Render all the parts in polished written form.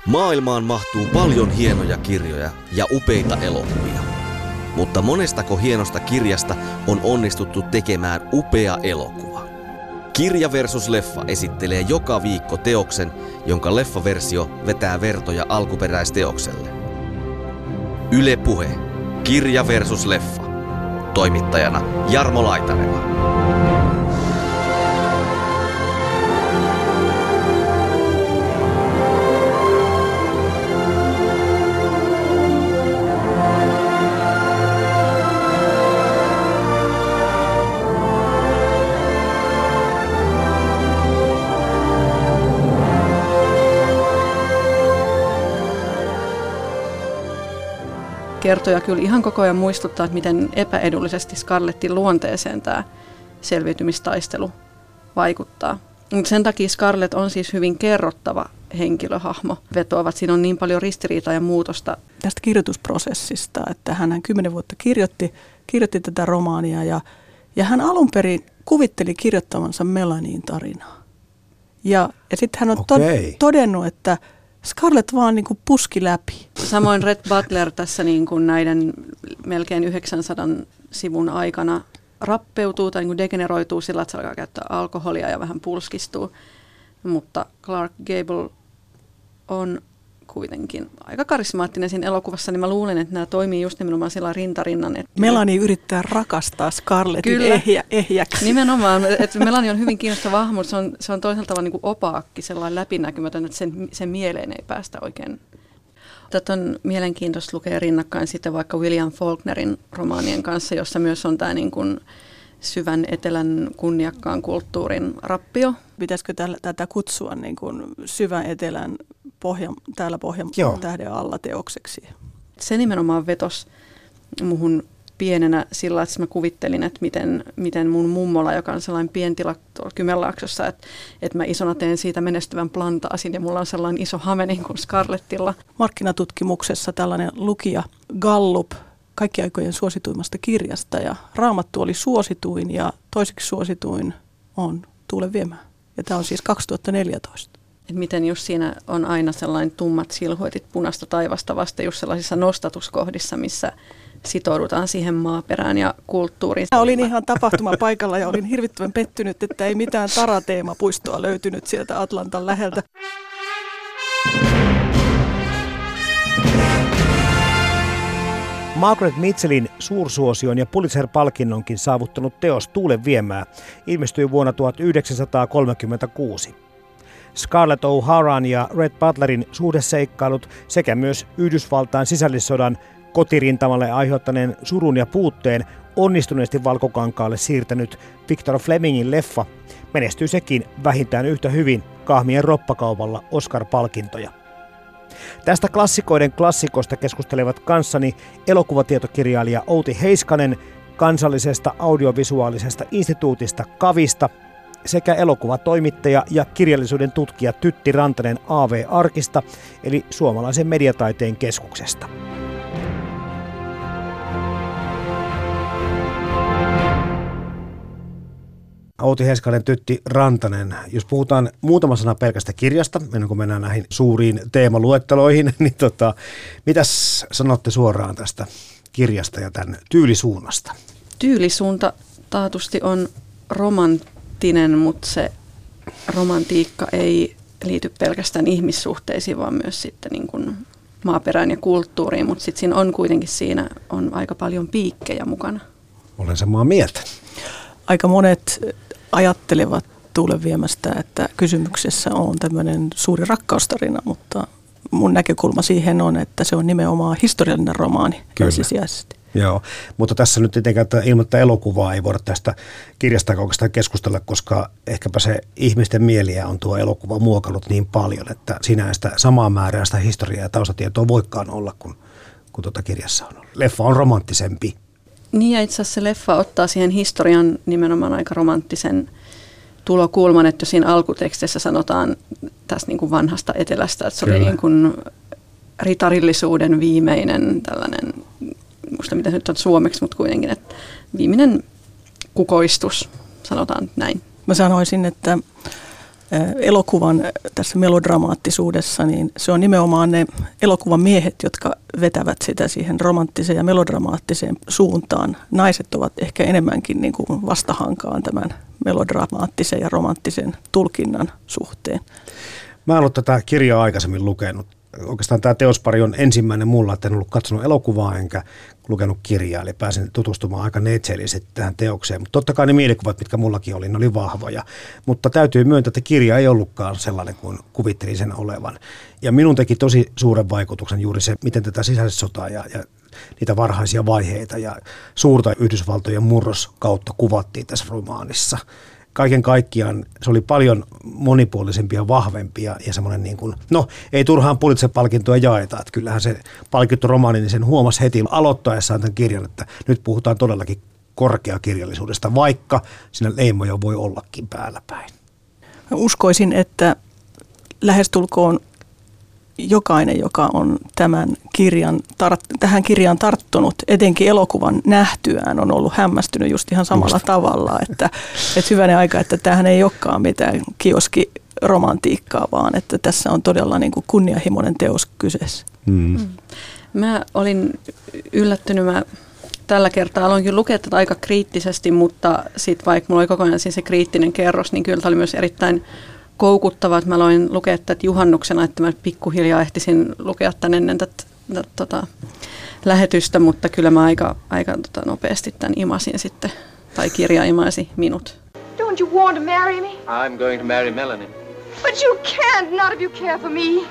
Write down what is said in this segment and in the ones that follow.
Maailmaan mahtuu paljon hienoja kirjoja ja upeita elokuvia. Mutta monestako hienosta kirjasta on onnistuttu tekemään upea elokuva? Kirja versus leffa esittelee joka viikko teoksen, jonka leffaversio vetää vertoja alkuperäisteokselle. Yle Puhe. Kirja versus leffa. Toimittajana Jarmo Laitaneva. Kertoja kyllä ihan koko ajan muistuttaa, että miten epäedullisesti Scarlettin luonteeseen tämä selviytymistaistelu vaikuttaa. Mutta sen takia Scarlett on siis hyvin kerrottava henkilöhahmo. Vetoavat, siinä on niin paljon ristiriitaa ja muutosta. Tästä kirjoitusprosessista, että hän 10 vuotta kirjoitti tätä romaania ja hän alun perin kuvitteli kirjoittavansa Melanien tarinaa. Ja sitten hän on todennut, että Scarlett vaan niin kuin puski läpi. Samoin Rhett Butler tässä niin kuin näiden melkein 900 sivun aikana rappeutuu tai niin kuin degeneroituu sillä, että se alkaa käyttää alkoholia ja vähän pulskistuu. Mutta Clark Gable on kuitenkin aika karismaattinen siinä elokuvassa, niin mä luulen, että nämä toimii just nimenomaan sillä rintarinnan. Melanie yrittää rakastaa Scarlettin ehjäksi. Nimenomaan, että Melanie on hyvin kiinnostava hahmo, mutta se on toisaalta tavalla niin kuin opaakki, sellainen läpinäkymätön, että sen mieleen ei päästä oikein. Tätä on mielenkiintoista lukea rinnakkain sitten vaikka William Faulknerin romaanien kanssa, jossa myös on tämä niin kuin syvän etelän kunniakkaan kulttuurin rappio. Pitäisikö tätä kutsua niin kuin syvän etelän täällä Pohjan tähden alla teokseksi? Se nimenomaan vetosi muhun pienenä sillä, että mä kuvittelin, että miten mun mummola, joka on sellainen pientila tuolla Kymenlaaksossa, että mä isona teen siitä menestyvän plantaasin ja mulla on sellainen iso hame niin kuin Scarlettilla. Markkinatutkimuksessa tällainen lukija Gallup kaikki aikojen suosituimmasta kirjasta ja Raamattu oli suosituin ja toiseksi suosituin on Tuulen viemä. Ja tämä on siis 2014. Et miten just siinä on aina sellainen tummat silhuetit punaista taivasta vasta just sellaisissa nostatuskohdissa, missä sitoudutaan siihen maaperään ja kulttuuriin. Mä olin ihan tapahtumapaikalla ja olin hirvittävän pettynyt, että ei mitään Tara-teemapuistoa löytynyt sieltä Atlantan läheltä. Margaret Mitchellin suursuosion ja Pulitzer-palkinnonkin saavuttanut teos Tuulen viemää ilmestyi vuonna 1936. Scarlett O'Haran ja Rhett Butlerin suhdeseikkailut sekä myös Yhdysvaltain sisällissodan kotirintamalle aiheuttaneen surun ja puutteen onnistuneesti valkokankaalle siirtänyt Victor Flemingin leffa menestyi sekin vähintään yhtä hyvin kahmien roppakaupalla Oscar-palkintoja. Tästä klassikoiden klassikosta keskustelevat kanssani elokuvatietokirjailija Outi Heiskanen kansallisesta audiovisuaalisesta instituutista KAVista sekä elokuvatoimittaja ja kirjallisuuden tutkija Tytti Rantanen AV-arkista eli Suomalaisen mediataiteen keskuksesta. Outi Heiskanen, Tytti Rantanen. Jos puhutaan muutama sana pelkästä kirjasta, ennen kuin mennään näihin suuriin teemaluetteloihin, niin mitäs sanotte suoraan tästä kirjasta ja tämän tyylisuunnasta? Tyylisuunta taatusti on romanttinen, mutta se romantiikka ei liity pelkästään ihmissuhteisiin, vaan myös sitten niin kuin maaperään ja kulttuuriin, mutta sitten siinä on aika paljon piikkejä mukana. Olen samaa mieltä. Aika monet ajattelevat Tuulen viemästä, että kysymyksessä on tämmöinen suuri rakkaustarina, mutta mun näkökulma siihen on, että se on nimenomaan historiallinen romaani ensisijaisesti. Joo, mutta tässä nyt tietenkään ilman tätä elokuvaa ei voida tästä kirjasta oikeastaan keskustella, koska ehkäpä se ihmisten mieliä on tuo elokuva muokannut niin paljon, että siinä ei sitä samaa määrää sitä historiaa ja taustatietoa voikaan olla kuin kirjassa on ollut. Leffa on romanttisempi. Niin ja itse asiassa se leffa ottaa siihen historian nimenomaan aika romanttisen tulokulman, että siinä alkutekstissä sanotaan tästä niin kuin vanhasta etelästä, että se oli niin kuin ritarillisuuden viimeinen tällainen, muista mitä nyt on suomeksi, mutta kuitenkin, että viimeinen kukoistus, sanotaan näin. Mä sanoisin, että elokuvan tässä melodramaattisuudessa, niin se on nimenomaan ne elokuvan miehet, jotka vetävät sitä siihen romanttiseen ja melodramaattiseen suuntaan. Naiset ovat ehkä enemmänkin niin kuin vastahankaan tämän melodramaattisen ja romanttisen tulkinnan suhteen. Mä en ollut tätä kirjaa aikaisemmin lukenut. Oikeastaan tämä teospari on ensimmäinen mulla, että en ollut katsonut elokuvaa enkä lukenut kirjaa, eli pääsin tutustumaan aika neitsellisesti tähän teokseen. Mutta totta kai ne mielikuvat, mitkä mullakin oli, ne oli vahvoja. Mutta täytyy myöntää, että kirja ei ollutkaan sellainen kuin kuvittelin sen olevan. Ja minun teki tosi suuren vaikutuksen juuri se, miten tätä sisällissotaa ja niitä varhaisia vaiheita ja suurta Yhdysvaltojen murroskautta kuvattiin tässä romaanissa. Kaiken kaikkiaan se oli paljon monipuolisempi ja vahvempi ja semmoinen niin kuin, ei turhaan Pulitzer-palkintoa jaeta. Että kyllähän se palkittu romaani, niin sen huomasi heti aloittaessaan tämän kirjan, että nyt puhutaan todellakin korkeakirjallisuudesta, vaikka siinä leimoja voi ollakin päällä päin. Uskoisin, että lähestulkoon jokainen, joka on tähän kirjaan tarttunut, etenkin elokuvan nähtyään, on ollut hämmästynyt just ihan samalla tavalla, että hyvänen aika, että tämähän ei olekaan mitään kioskiromantiikkaa, vaan että tässä on todella niin kuin kunnianhimoinen teos kyseessä. Mä olin yllättynyt, mä tällä kertaa aloinkin lukea tätä aika kriittisesti, mutta sitten vaikka mulla oli koko ajan se kriittinen kerros, niin kyllä tämä oli myös erittäin koukuttava, että mä aloin lukea tätä juhannuksena, että mä pikkuhiljaa ehtisin lukea tämän ennen tätä lähetystä, mutta kyllä mä aika nopeasti tämän imasin sitten, tai kirja imasi minut. Don't you want to marry me? I'm going to marry Melanie. But you can't, not if you care for me.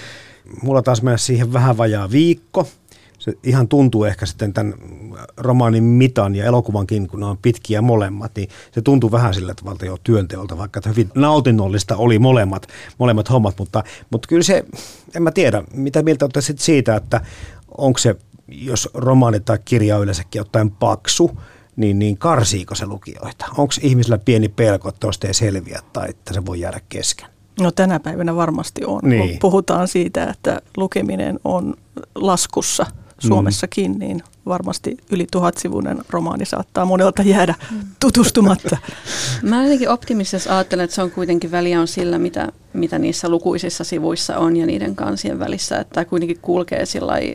Mulla taas mennä siihen vähän vajaa viikko. Se ihan tuntuu ehkä sitten tämän romaanin mitan ja elokuvankin, kun ne on pitkiä molemmat, niin se tuntuu vähän sillä tavalla jo työnteolta, vaikka hyvin nautinnollista oli molemmat hommat, mutta kyllä se, en mä tiedä, mitä mieltä olette sitten siitä, että onko se, jos romaani tai kirja yleensäkin ottaen paksu, niin karsiiko se lukijoita? Onko ihmisillä pieni pelko, että tuosta ei selviä tai että se voi jäädä kesken? No tänä päivänä varmasti on. Niin. Kun puhutaan siitä, että lukeminen on laskussa Suomessakin, niin varmasti yli 1000-sivuinen romaani saattaa monelta jäädä tutustumatta. Mä jotenkin optimistisesti ajattelen, että se on kuitenkin väliä on sillä, mitä niissä lukuisissa sivuissa on ja niiden kansien välissä, että tämä kuitenkin kulkee sillai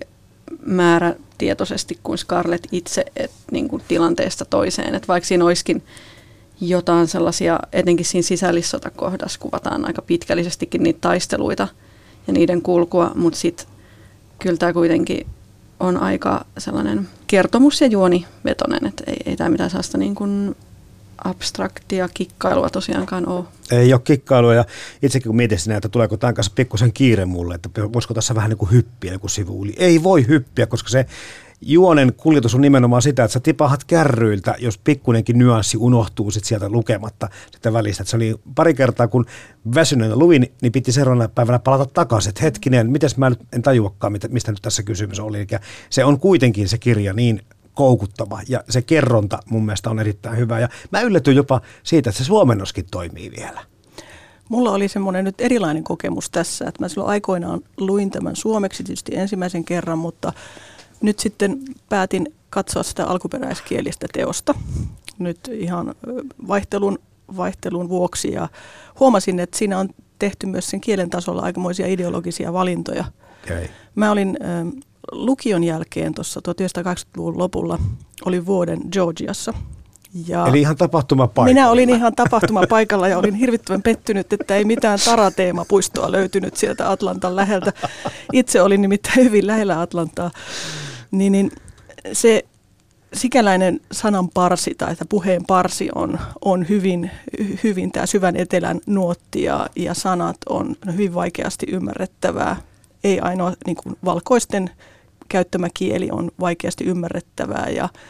määrätietoisesti kuin Scarlett itse niin kuin tilanteesta toiseen, että vaikka siinä olisikin jotain sellaisia, etenkin siinä sisällissotakohdassa kuvataan aika pitkällisestikin niitä taisteluita ja niiden kulkua, mutta sitten kyllä tämä kuitenkin on aika sellainen kertomus- ja juonivetoinen, että ei tämä mitään sellaista niin kuin abstraktia kikkailua tosiaankaan ole. Ei ole kikkailua ja itsekin kun mietin sinä, että tuleeko tämän kanssa pikkusen kiire mulle, että voisiko tässä vähän niin kuin hyppiä joku sivu yli. Ei voi hyppiä, koska se juonen kuljetus on nimenomaan sitä, että sä tipahat kärryiltä, jos pikkunenkin nyanssi unohtuu sit sieltä lukematta sitä välistä. Et se oli pari kertaa, kun väsyneenä luin, niin piti seuraavana päivänä palata takaisin, että hetkinen, mites mä en tajuakaan, mistä nyt tässä kysymys oli. Eli se on kuitenkin se kirja niin koukuttava ja se kerronta mun mielestä on erittäin hyvä. Ja mä yllätyin jopa siitä, että se suomennoskin toimii vielä. Mulla oli semmoinen nyt erilainen kokemus tässä, että mä silloin aikoinaan luin tämän suomeksi tietysti ensimmäisen kerran, mutta nyt sitten päätin katsoa sitä alkuperäiskielistä teosta nyt ihan vaihtelun vuoksi ja huomasin, että siinä on tehty myös sen kielen tasolla aikamoisia ideologisia valintoja. Okay. Mä olin lukion jälkeen tuossa 1980-luvun lopulla, olin vuoden Georgiassa. Ja eli ihan tapahtumapaikalla. Minä olin ihan tapahtumapaikalla ja olin hirvittävän pettynyt, että ei mitään Tara-teemapuistoa löytynyt sieltä Atlantan läheltä. Itse olin nimittäin hyvin lähellä Atlantaa. Niin se sikäläinen sanan parsi tai puheen parsi on hyvin tämä syvän etelän nuotti ja sanat on hyvin vaikeasti ymmärrettävää. Ei ainoa niin kuin valkoisten käyttämä kieli on vaikeasti ymmärrettävää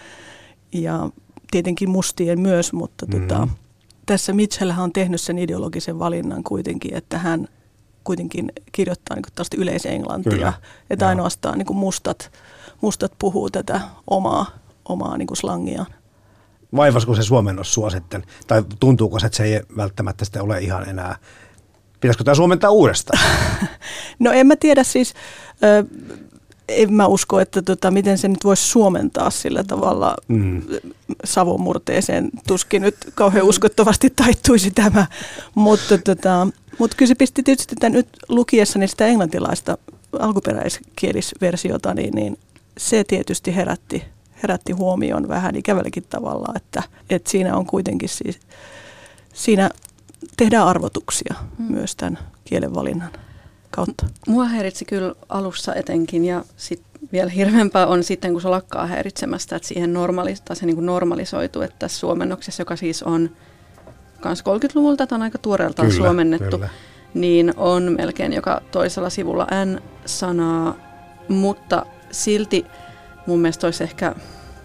ja tietenkin mustien myös, mutta tässä Mitchellhän on tehnyt sen ideologisen valinnan kuitenkin, että hän kuitenkin kirjoittaa niin tällaista yleisenglantia, kyllä, että ainoastaan niin kuin mustat puhuu tätä omaa niin kuin slangiaan. Vaivasko se suomennos sua sitten, tai tuntuuko se, että se ei välttämättä sitten ole ihan enää, pitäisikö tämä suomentaa uudestaan? No en mä tiedä siis, en mä usko, että miten se nyt voisi suomentaa sillä tavalla savomurteeseen. Tuskin nyt kauhean uskottavasti taittuisi tämä. Mutta kyllä se pisti tietysti tämän nyt lukiessani sitä englantilaista alkuperäiskielisversiota, niin se tietysti herätti huomioon vähän ikävälläkin tavalla, että siinä on kuitenkin siis, siinä tehdään arvotuksia myös tämän kielenvalinnan kautta. Mua häiritsi kyllä alussa etenkin ja sitten vielä hirveämpää on sitten, kun se lakkaa häiritsemästä, että siihen se niin kuin normalisoituu, että tässä suomennoksessa, joka siis on kans 30-luvulta, tämä on aika tuoreeltaan suomennettu, niin on melkein joka toisella sivulla N-sanaa, mutta silti mun mielestä olisi ehkä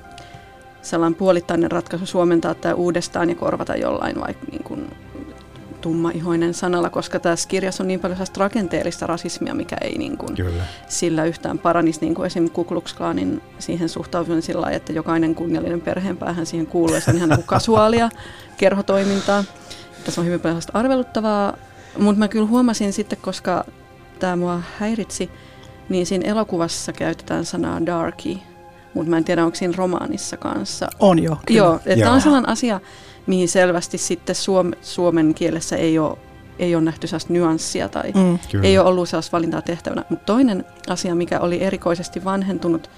sellainen puolittainen ratkaisu suomentaa tämä uudestaan ja korvata jollain vaikka niin kuin tummaihoinen sanalla, koska tässä kirjassa on niin paljon rakenteellista rasismia, mikä ei niin kuin sillä yhtään paranisi, niin kuin esimerkiksi Ku Klux Klanin siihen suhtautuminen sillä lailla, että jokainen kunniallinen perheenpäähän siihen kuuluu, ja se on ihan niin kuin kasuaalia kerhotoimintaa. Tässä on hyvin paljon arveluttavaa, mutta mä kyllä huomasin sitten, koska tämä mua häiritsi, niin siinä elokuvassa käytetään sanaa darky, mutta mä en tiedä, onko siinä romaanissa kanssa. On jo, kyllä. Joo, että tämä on sellainen asia, mihin selvästi sitten suomen kielessä ei ole nähty sellaista nyanssia tai ei ole ollut sellaista valintaa tehtävänä. Mutta toinen asia, mikä oli erikoisesti vanhentunut,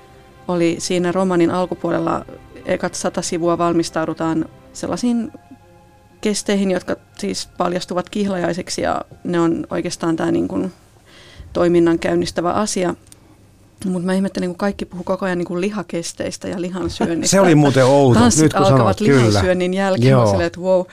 oli siinä romanin alkupuolella ekat 100 sivua valmistaudutaan sellaisiin kesteihin, jotka siis paljastuvat kihlajaiseksi ja ne on oikeastaan tämä niin kuin toiminnan käynnistävä asia. Mutta mä ihmettelin, kun kaikki puhuu koko ajan niin kuin lihakesteistä ja lihansyönnistä. Se oli muuten outo. Tanssit nyt kun alkavat sanot, lihansyönnin jälkeen. Mä silleen, että wow.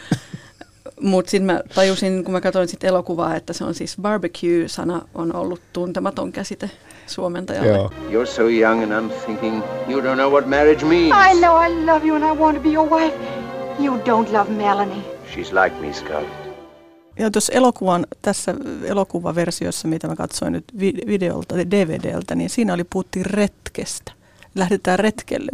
Mutta sitten mä tajusin, kun mä katsoin sit elokuvaa, että se on siis barbecue-sana on ollut tuntematon käsite suomentajalle. Joo. You're so young and I'm thinking you don't know what marriage means. I know I love you and I want to be your wife. You don't love Melanie. She's like me, Scarlett. Ja tässä elokuvaversiossa, mitä mä katsoin nyt videolta, DVDltä, niin siinä puhuttiin retkestä. Lähdetään retkelle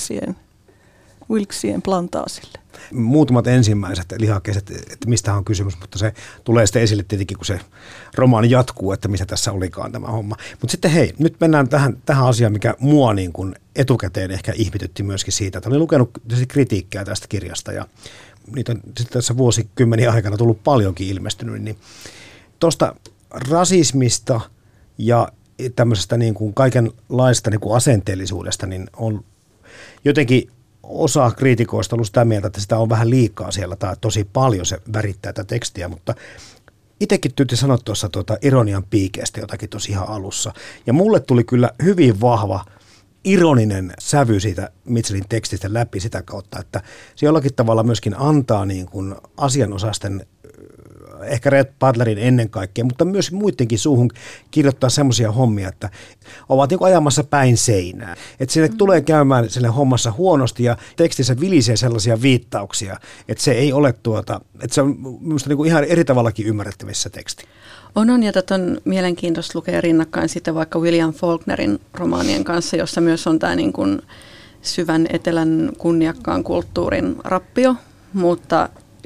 Wilkesien plantaasille. Muutamat ensimmäiset lihakeset, että mistä on kysymys, mutta se tulee sitten esille tietenkin, kun se romaani jatkuu, että mistä tässä olikaan tämä homma. Mutta sitten hei, nyt mennään tähän asiaan, mikä mua niin kuin etukäteen ehkä ihmetytti myöskin siitä, että olin lukenut kritiikkiä tästä kirjasta ja niitä on sitten tässä vuosikymmeniä aikana tullut paljonkin ilmestynyt, niin tuosta rasismista ja tämmöisestä niin kuin kaikenlaista niin kuin asenteellisuudesta, niin on jotenkin osa kriitikoista ollut sitä mieltä, että sitä on vähän liikaa siellä tai tosi paljon se värittää tätä tekstiä, mutta itsekin tyyti sanoa tuossa ironian piikeestä jotakin tosi ihan alussa. Ja mulle tuli kyllä hyvin vahva ironinen sävy siitä Mitchellin tekstistä läpi sitä kautta, että se jollakin tavalla myöskin antaa niin kuin asianosaisten, ehkä Red Butlerin ennen kaikkea, mutta myös muidenkin suuhun kirjoittaa semmoisia hommia, että ovat niin kuin ajamassa päin seinää. Että sinne tulee käymään sille hommassa huonosti ja tekstissä vilisee sellaisia viittauksia, että se ei ole että se on minusta niin kuin ihan eri tavallakin ymmärrettävissä teksti. On, ja tätä on mielenkiintoista lukea rinnakkain sitten vaikka William Faulknerin romaanien kanssa, jossa myös on tämä niin kuin syvän etelän kunniakkaan kulttuurin rappio, mutta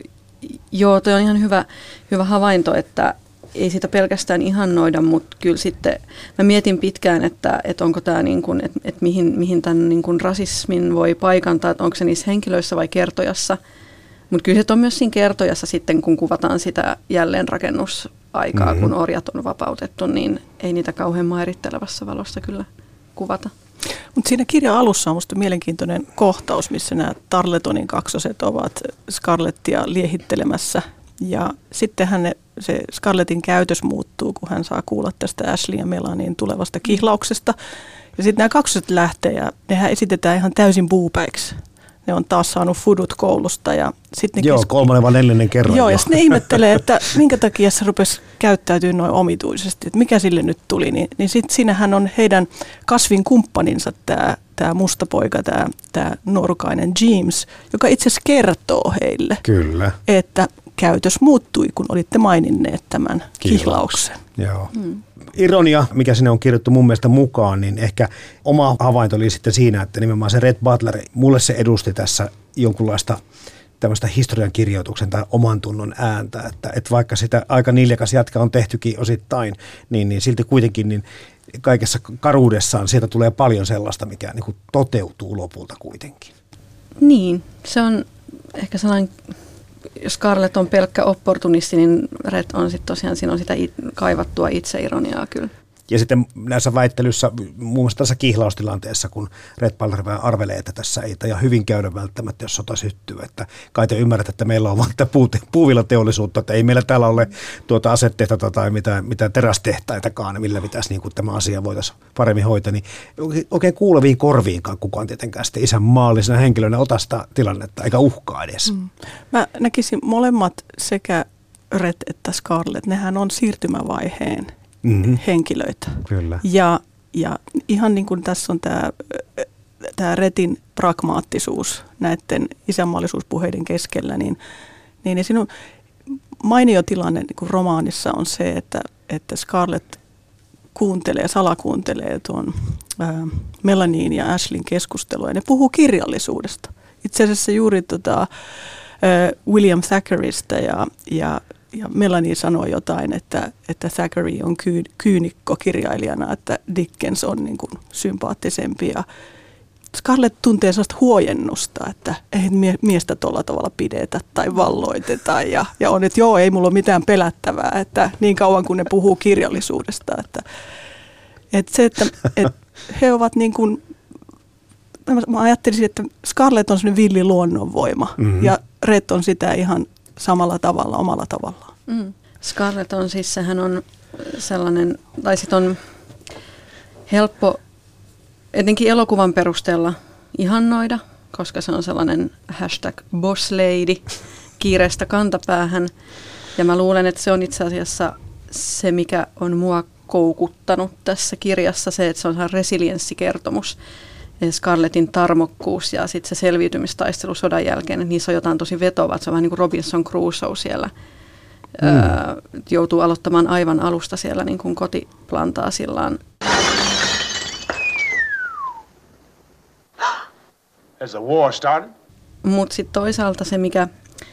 joo, toi on ihan hyvä havainto, että ei sitä pelkästään ihannoida, mutta kyllä sitten mä mietin pitkään, että onko tämä niin kuin, että mihin tämän niin kuin rasismin voi paikantaa, että onko se niissä henkilöissä vai kertojassa. Mutta kyllä se on myös siinä kertojassa sitten, kun kuvataan sitä jälleenrakennusaikaa, kun orjat on vapautettu, niin ei niitä kauhean mairittelevassa valossa kyllä kuvata. Mutta siinä kirjan alussa on musta mielenkiintoinen kohtaus, missä nämä Tarletonin kaksoset ovat Scarlettia liehittelemässä. Ja sittenhän se Scarletin käytös muuttuu, kun hän saa kuulla tästä Ashley ja Melanin tulevasta kihlauksesta. Ja sitten nämä kaksoset lähtee ja nehän esitetään ihan täysin puupäiksi. Ne on taas saanut fudut koulusta. Ja sit ne 3. vai 4. kerran. Joo, ja sitten ne ihmettelee, että minkä takia se rupesi käyttäytyä noin omituisesti, että mikä sille nyt tuli. Niin sitten siinähän on heidän kasvin kumppaninsa tämä musta poika, tämä nuorukainen James, joka itse asiassa kertoo heille, kyllä, että käytös muuttui, kun olitte maininneet tämän kihlauksen. Joo. Ironia, mikä sinne on kirjoittu mun mielestä mukaan, niin ehkä oma havainto oli sitten siinä, että nimenomaan se Red Butler, mulle se edusti tässä jonkunlaista tämmöistä historiankirjoituksen tai oman tunnon ääntä, että vaikka sitä aika niljakas jatka on tehtykin osittain, niin silti kuitenkin niin kaikessa karuudessaan sieltä tulee paljon sellaista, mikä niin kuin toteutuu lopulta kuitenkin. Niin, se on ehkä sellainen, jos Scarlett on pelkkä opportunisti, niin Red on sitten tosiaan, siinä on sitä kaivattua itseironiaa kyllä. Ja sitten näissä väittelyssä, muun muassa tässä kihlaustilanteessa, kun Red Butler arvelee, että tässä ei taida hyvin käydä välttämättä, jos sota syttyy. Että kai te ymmärrät, että meillä on vain puuvillateollisuutta, että ei meillä täällä ole asetehtaita tai mitään terästehtaitakaan, millä pitäisi niin tämä asia voitaisiin paremmin hoitaa. Niin oikein kuuleviin korviinkaan kukaan tietenkään sitten isänmaallisena henkilönä ota sitä tilannetta, eikä uhkaa edes. Mä näkisin molemmat sekä Red että Scarlett, nehän on siirtymävaiheen henkilöitä. Kyllä. Ja ihan niin kuin tässä on tämä Redin pragmaattisuus näiden isänmaallisuuspuheiden keskellä, niin siinä on mainio tilanne niin kuin romaanissa on se, että Scarlett salakuuntelee tuon Melanien ja Ashleyn keskustelua, ja ne puhuu kirjallisuudesta. Itse asiassa juuri William Thackeraysta ja Melanie sanoi jotain, että Thackeray on kyynikko kirjailijana, että Dickens on niin kuin sympaattisempi. Ja Scarlett tuntee sellaista huojennusta, että ei miestä tuolla tavalla pidetä tai valloiteta. Ja on, että joo, ei mulla ole mitään pelättävää, että niin kauan kuin ne puhuu kirjallisuudesta. Että he ovat niin kuin, mä ajattelisin, että Scarlett on sellainen villi luonnonvoima ja Red on sitä ihan samalla tavalla, omalla tavallaan. Scarlett on siis, sehän on sellainen, tai sitten on helppo etenkin elokuvan perusteella ihannoida, koska se on sellainen #bosslady kiireestä kantapäähän. Ja mä luulen, että se on itse asiassa se, mikä on mua koukuttanut tässä kirjassa, se, että se on resilienssikertomus. Scarlettin tarmokkuus ja sitten se selviytymistaistelu sodan jälkeen, että niissä on jotain tosi vetovaa. Se on vähän niin kuin Robinson Crusoe siellä. Joutuu aloittamaan aivan alusta siellä niin kuin kotiplantaassillaan. Has the war started? Mutta sitten toisaalta se, mikä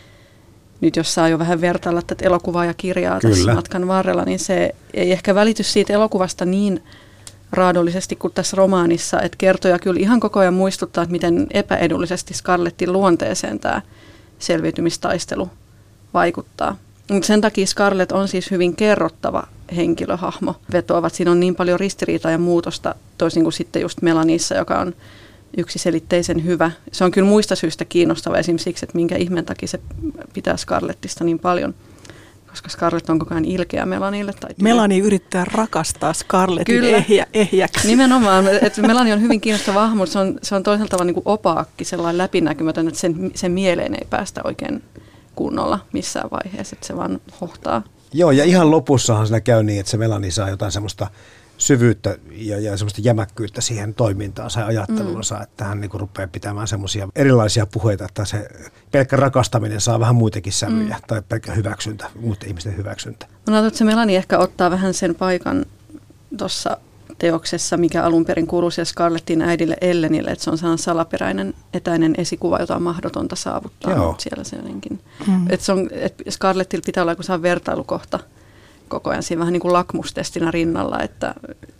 nyt jos saa jo vähän vertailla tätä elokuvaa ja kirjaa tässä matkan varrella, niin se ei ehkä välity siitä elokuvasta niin raadollisesti kuin tässä romaanissa, että kertoja kyllä ihan koko ajan muistuttaa, että miten epäedullisesti Scarlettin luonteeseen tämä selviytymistaistelu vaikuttaa. Mutta sen takia Scarlett on siis hyvin kerrottava henkilöhahmo. Vetoavat, siinä on niin paljon ristiriitaa ja muutosta, toisin kuin sitten just Melaniessa, joka on yksiselitteisen hyvä. Se on kyllä muista syistä kiinnostava esimerkiksi siksi, että minkä ihmeen takia se pitää Scarlettista niin paljon. Koska Scarlett on koko ajan ilkeä Melanielle. Melanie yrittää rakastaa Scarlettin ehjäksi. Nimenomaan. Että Melanie on hyvin kiinnostava hahmo, mutta se on toisaalta tavalla niin kuin opaakki, sellainen läpinäkymätön, että sen mieleen ei päästä oikein kunnolla missään vaiheessa, että se vaan hohtaa. Joo, ja ihan lopussahan siinä käy niin, että se Melanie saa jotain semmoista syvyyttä ja semmoista jämäkkyyttä siihen toimintaansa ja ajatteluunsa, että hän niin kuin rupeaa pitämään semmoisia erilaisia puheita, että se pelkkä rakastaminen saa vähän muitakin sävyjä tai pelkkä hyväksyntä, muiden ihmisten hyväksyntä. Mä ajattelin, että se Melanie ehkä ottaa vähän sen paikan tuossa teoksessa, mikä alun perin kuuluu siellä Scarlettin äidille Ellenille, että se on sellainen salaperäinen etäinen esikuva, jota on mahdotonta saavuttaa. Joo. Siellä se jotenkin. Että Scarlettilla pitää olla joku vertailukohta koko ajan siinä vähän niin kuin lakmustestinä rinnalla, että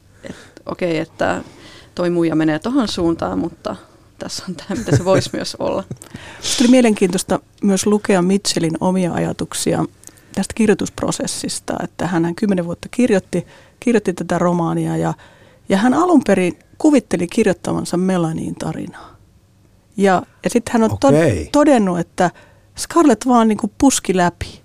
okei, että toi muija menee tohon suuntaan, mutta tässä on tämä, mitä se voisi myös olla. Oli mielenkiintoista myös lukea Mitchellin omia ajatuksia tästä kirjoitusprosessista, että hän 10 vuotta kirjoitti tätä romaania ja hän alun perin kuvitteli kirjoittavansa Melanien tarinaa. Ja sitten hän on todennut, että Scarlett vaan niin kuin puski läpi.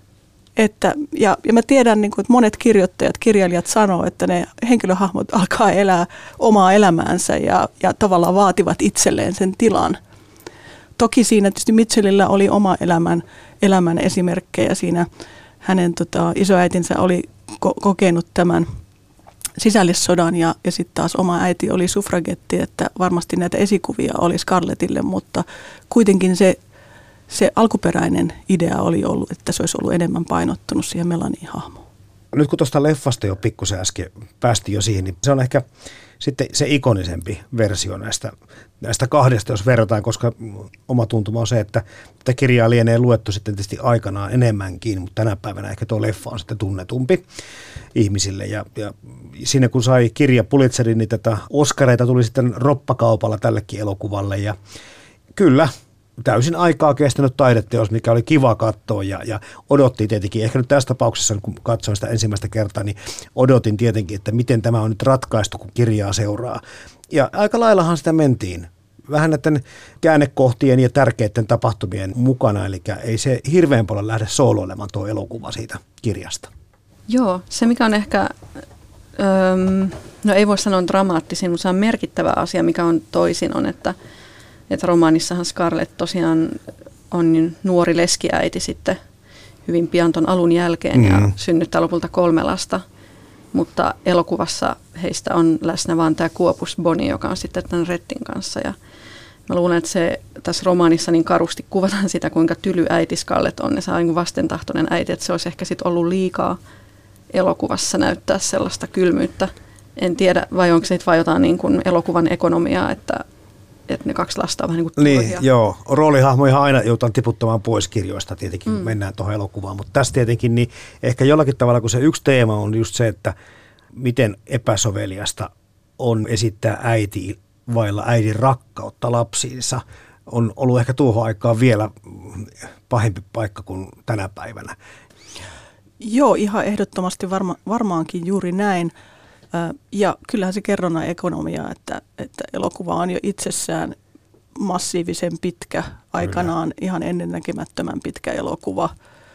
Ja mä tiedän, niin kuin, että monet kirjailijat sanoo, että ne henkilöhahmot alkaa elää omaa elämäänsä ja tavallaan vaativat itselleen sen tilan. Toki siinä tietysti Mitchellillä oli oma elämän esimerkkejä. Siinä hänen isoäitinsä oli kokenut tämän sisällissodan ja sitten taas oma äiti oli suffragetti, että varmasti näitä esikuvia oli Scarlettille, mutta kuitenkin se alkuperäinen idea oli ollut, että se olisi ollut enemmän painottunut siihen Melanien hahmoon. Nyt kun tuosta leffasta jo pikkusen äsken päästiin jo siihen, niin se on ehkä sitten se ikonisempi versio näistä kahdesta, jos verrataan, koska oma tuntuma on se, että tätä kirjaa lienee luettu sitten tietysti aikanaan enemmänkin, mutta tänä päivänä ehkä tuo leffa on sitten tunnetumpi ihmisille. Ja siinä kun sai kirja Pulitzerin, niin tätä Oscareita tuli sitten roppakaupalla tällekin elokuvalle ja kyllä, täysin aikaa kestänyt taideteos, mikä oli kiva katsoa ja odotti tietenkin, ehkä nyt tässä tapauksessa, kun katsoin sitä ensimmäistä kertaa, niin odotin tietenkin, että miten tämä on nyt ratkaistu, kun kirjaa seuraa. Ja aika laillahan sitä mentiin. Vähän näiden käännekohtien ja tärkeiden tapahtumien mukana, eli ei se hirveän paljon lähde sooloilemaan tuo elokuva siitä kirjasta. Joo, se mikä on ehkä, no ei voi sanoa dramaattisin, mutta se on merkittävä asia, mikä on toisin, on, että romaanissahan Scarlett tosiaan on nuori leskiäiti sitten hyvin pian ton alun jälkeen ja synnyttää lopulta 3 lasta, mutta elokuvassa heistä on läsnä vaan tämä Kuopus Bonnie, joka on sitten tämän Rettin kanssa ja mä luulen, että se tässä romaanissa niin karusti kuvataan sitä, kuinka tyly äiti Scarlett on ja se on vastentahtoinen äiti, että se olisi ehkä sitten ollut liikaa elokuvassa näyttää sellaista kylmyyttä. En tiedä, vai onko se vai jotain niin kuin elokuvan ekonomiaa, että ne 2 lasta on vähän niin kuin turhia. Niin, joo. Roolihahmoja aina joudutaan tiputtamaan pois kirjoista, tietenkin mennään tuohon elokuvaan. Mutta tässä tietenkin niin ehkä jollakin tavalla, kun se yksi teema on just se, että miten epäsoveliasta on esittää äiti vailla äidin rakkautta lapsiinsa, on ollut ehkä tuohon aikaan vielä pahempi paikka kuin tänä päivänä. Joo, ihan ehdottomasti varmaankin juuri näin. Ja kyllähän se kerronnan ekonomia, että elokuva on jo itsessään massiivisen pitkä, aikanaan ihan ennennäkemättömän pitkä elokuva.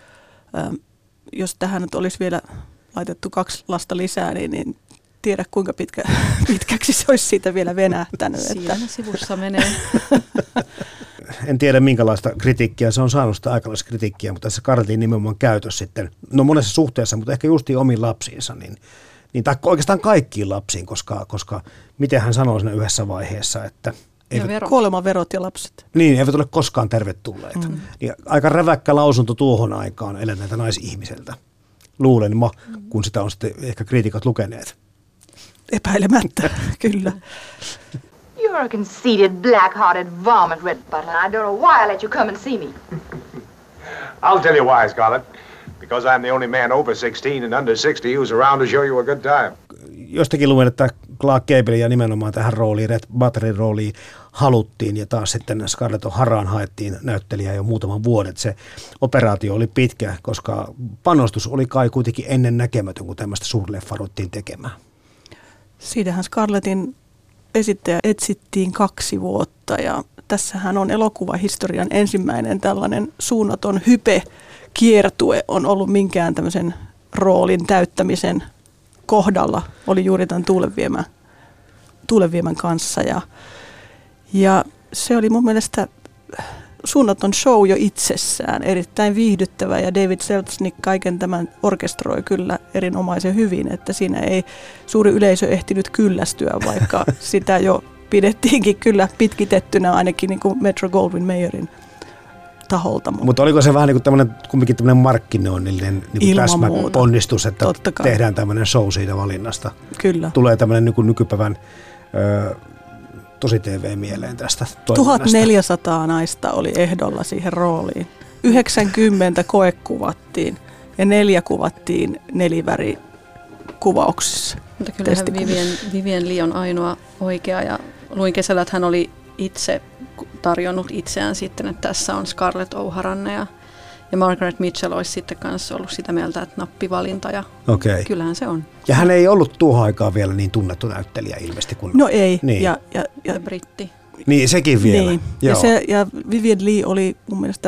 Jos tähän nyt olisi vielä laitettu 2 lasta lisää, niin tiedä kuinka pitkäksi se olisi siitä vielä venähtänyt. Siinä sivussa menee. En tiedä minkälaista kritiikkiä se on saanut, sitä aikalaista kritiikkiä, mutta tässä Scarlettin nimenomaan käytös sitten, no monessa suhteessa, mutta ehkä justiin omiin lapsiinsa, niin tai oikeastaan kaikkiin lapsiin, koska miten hän sanoo siinä yhdessä vaiheessa, että kuolemaverot ja lapset. Niin, eivät ole koskaan tervetulleita. Niin aika räväkkä lausunto tuohon aikaan eläneeltä naisihmiseltä. Luulen kun sitä on sitten ehkä kriitikot lukeneet. Epäilemättä, kyllä. You're a conceited, black-hearted varmint, Red Butler. I don't know why I let you come and see me. I'll tell you why, Scarlett. Because I'm the only man over 16 and under 60 who's around to show you a good time. Jostakin luen, että Clark Gable ja nimenomaan tähän rooliin, Red Butlerin rooliin haluttiin ja taas sitten Scarlett O'Haraan haettiin näyttelijää jo muutaman vuoden. Se operaatio oli pitkä, koska panostus oli kai kuitenkin ennen näkemätön, kun tämmöistä suurleffa ruvettiin tekemään. Siitähän Scarlettin esittäjä etsittiin 2 vuotta ja tässähän on elokuvahistorian ensimmäinen tällainen suunnaton hype-kiertue on ollut minkään tämmöisen roolin täyttämisen kohdalla, oli juuri tämän Tuulenviemän kanssa ja se oli mun mielestä suunnaton show jo itsessään, erittäin viihdyttävä ja David Selznick kaiken tämän orkestroi kyllä erinomaisen hyvin, että siinä ei suuri yleisö ehtinyt kyllästyä, vaikka sitä jo pidettiinkin kyllä pitkitettynä ainakin niin kuin Metro-Goldwyn-Mayerin taholta. Mutta oliko se vähän niin kuin kumminkin tämmöinen markkinoinnillinen niin täsmäponnistus, että tehdään tämmöinen show siitä valinnasta? Kyllä. Tulee tämmöinen niin kuin nykypäivän tosi TV mieleen tästä toiminnasta. 1400 naista oli ehdolla siihen rooliin. 90 koekuvattiin ja 4 kuvattiin nelivärikuvauksissa. Mutta kyllähän Vivien Lee on ainoa oikea ja luin kesällä, että hän oli itse tarjonnut itseään sitten, että tässä on Scarlett O'Haranne ja Margaret Mitchell olisi sitten kanssa ollut sitä mieltä, että nappivalinta ja kyllähän se on. Ja hän ei ollut tuohon aikaan vielä niin tunnettu näyttelijä ilmeisesti kuin... No ei. Niin. Ja britti. Niin, sekin vielä. Niin. Ja Vivien Lee oli mun mielestä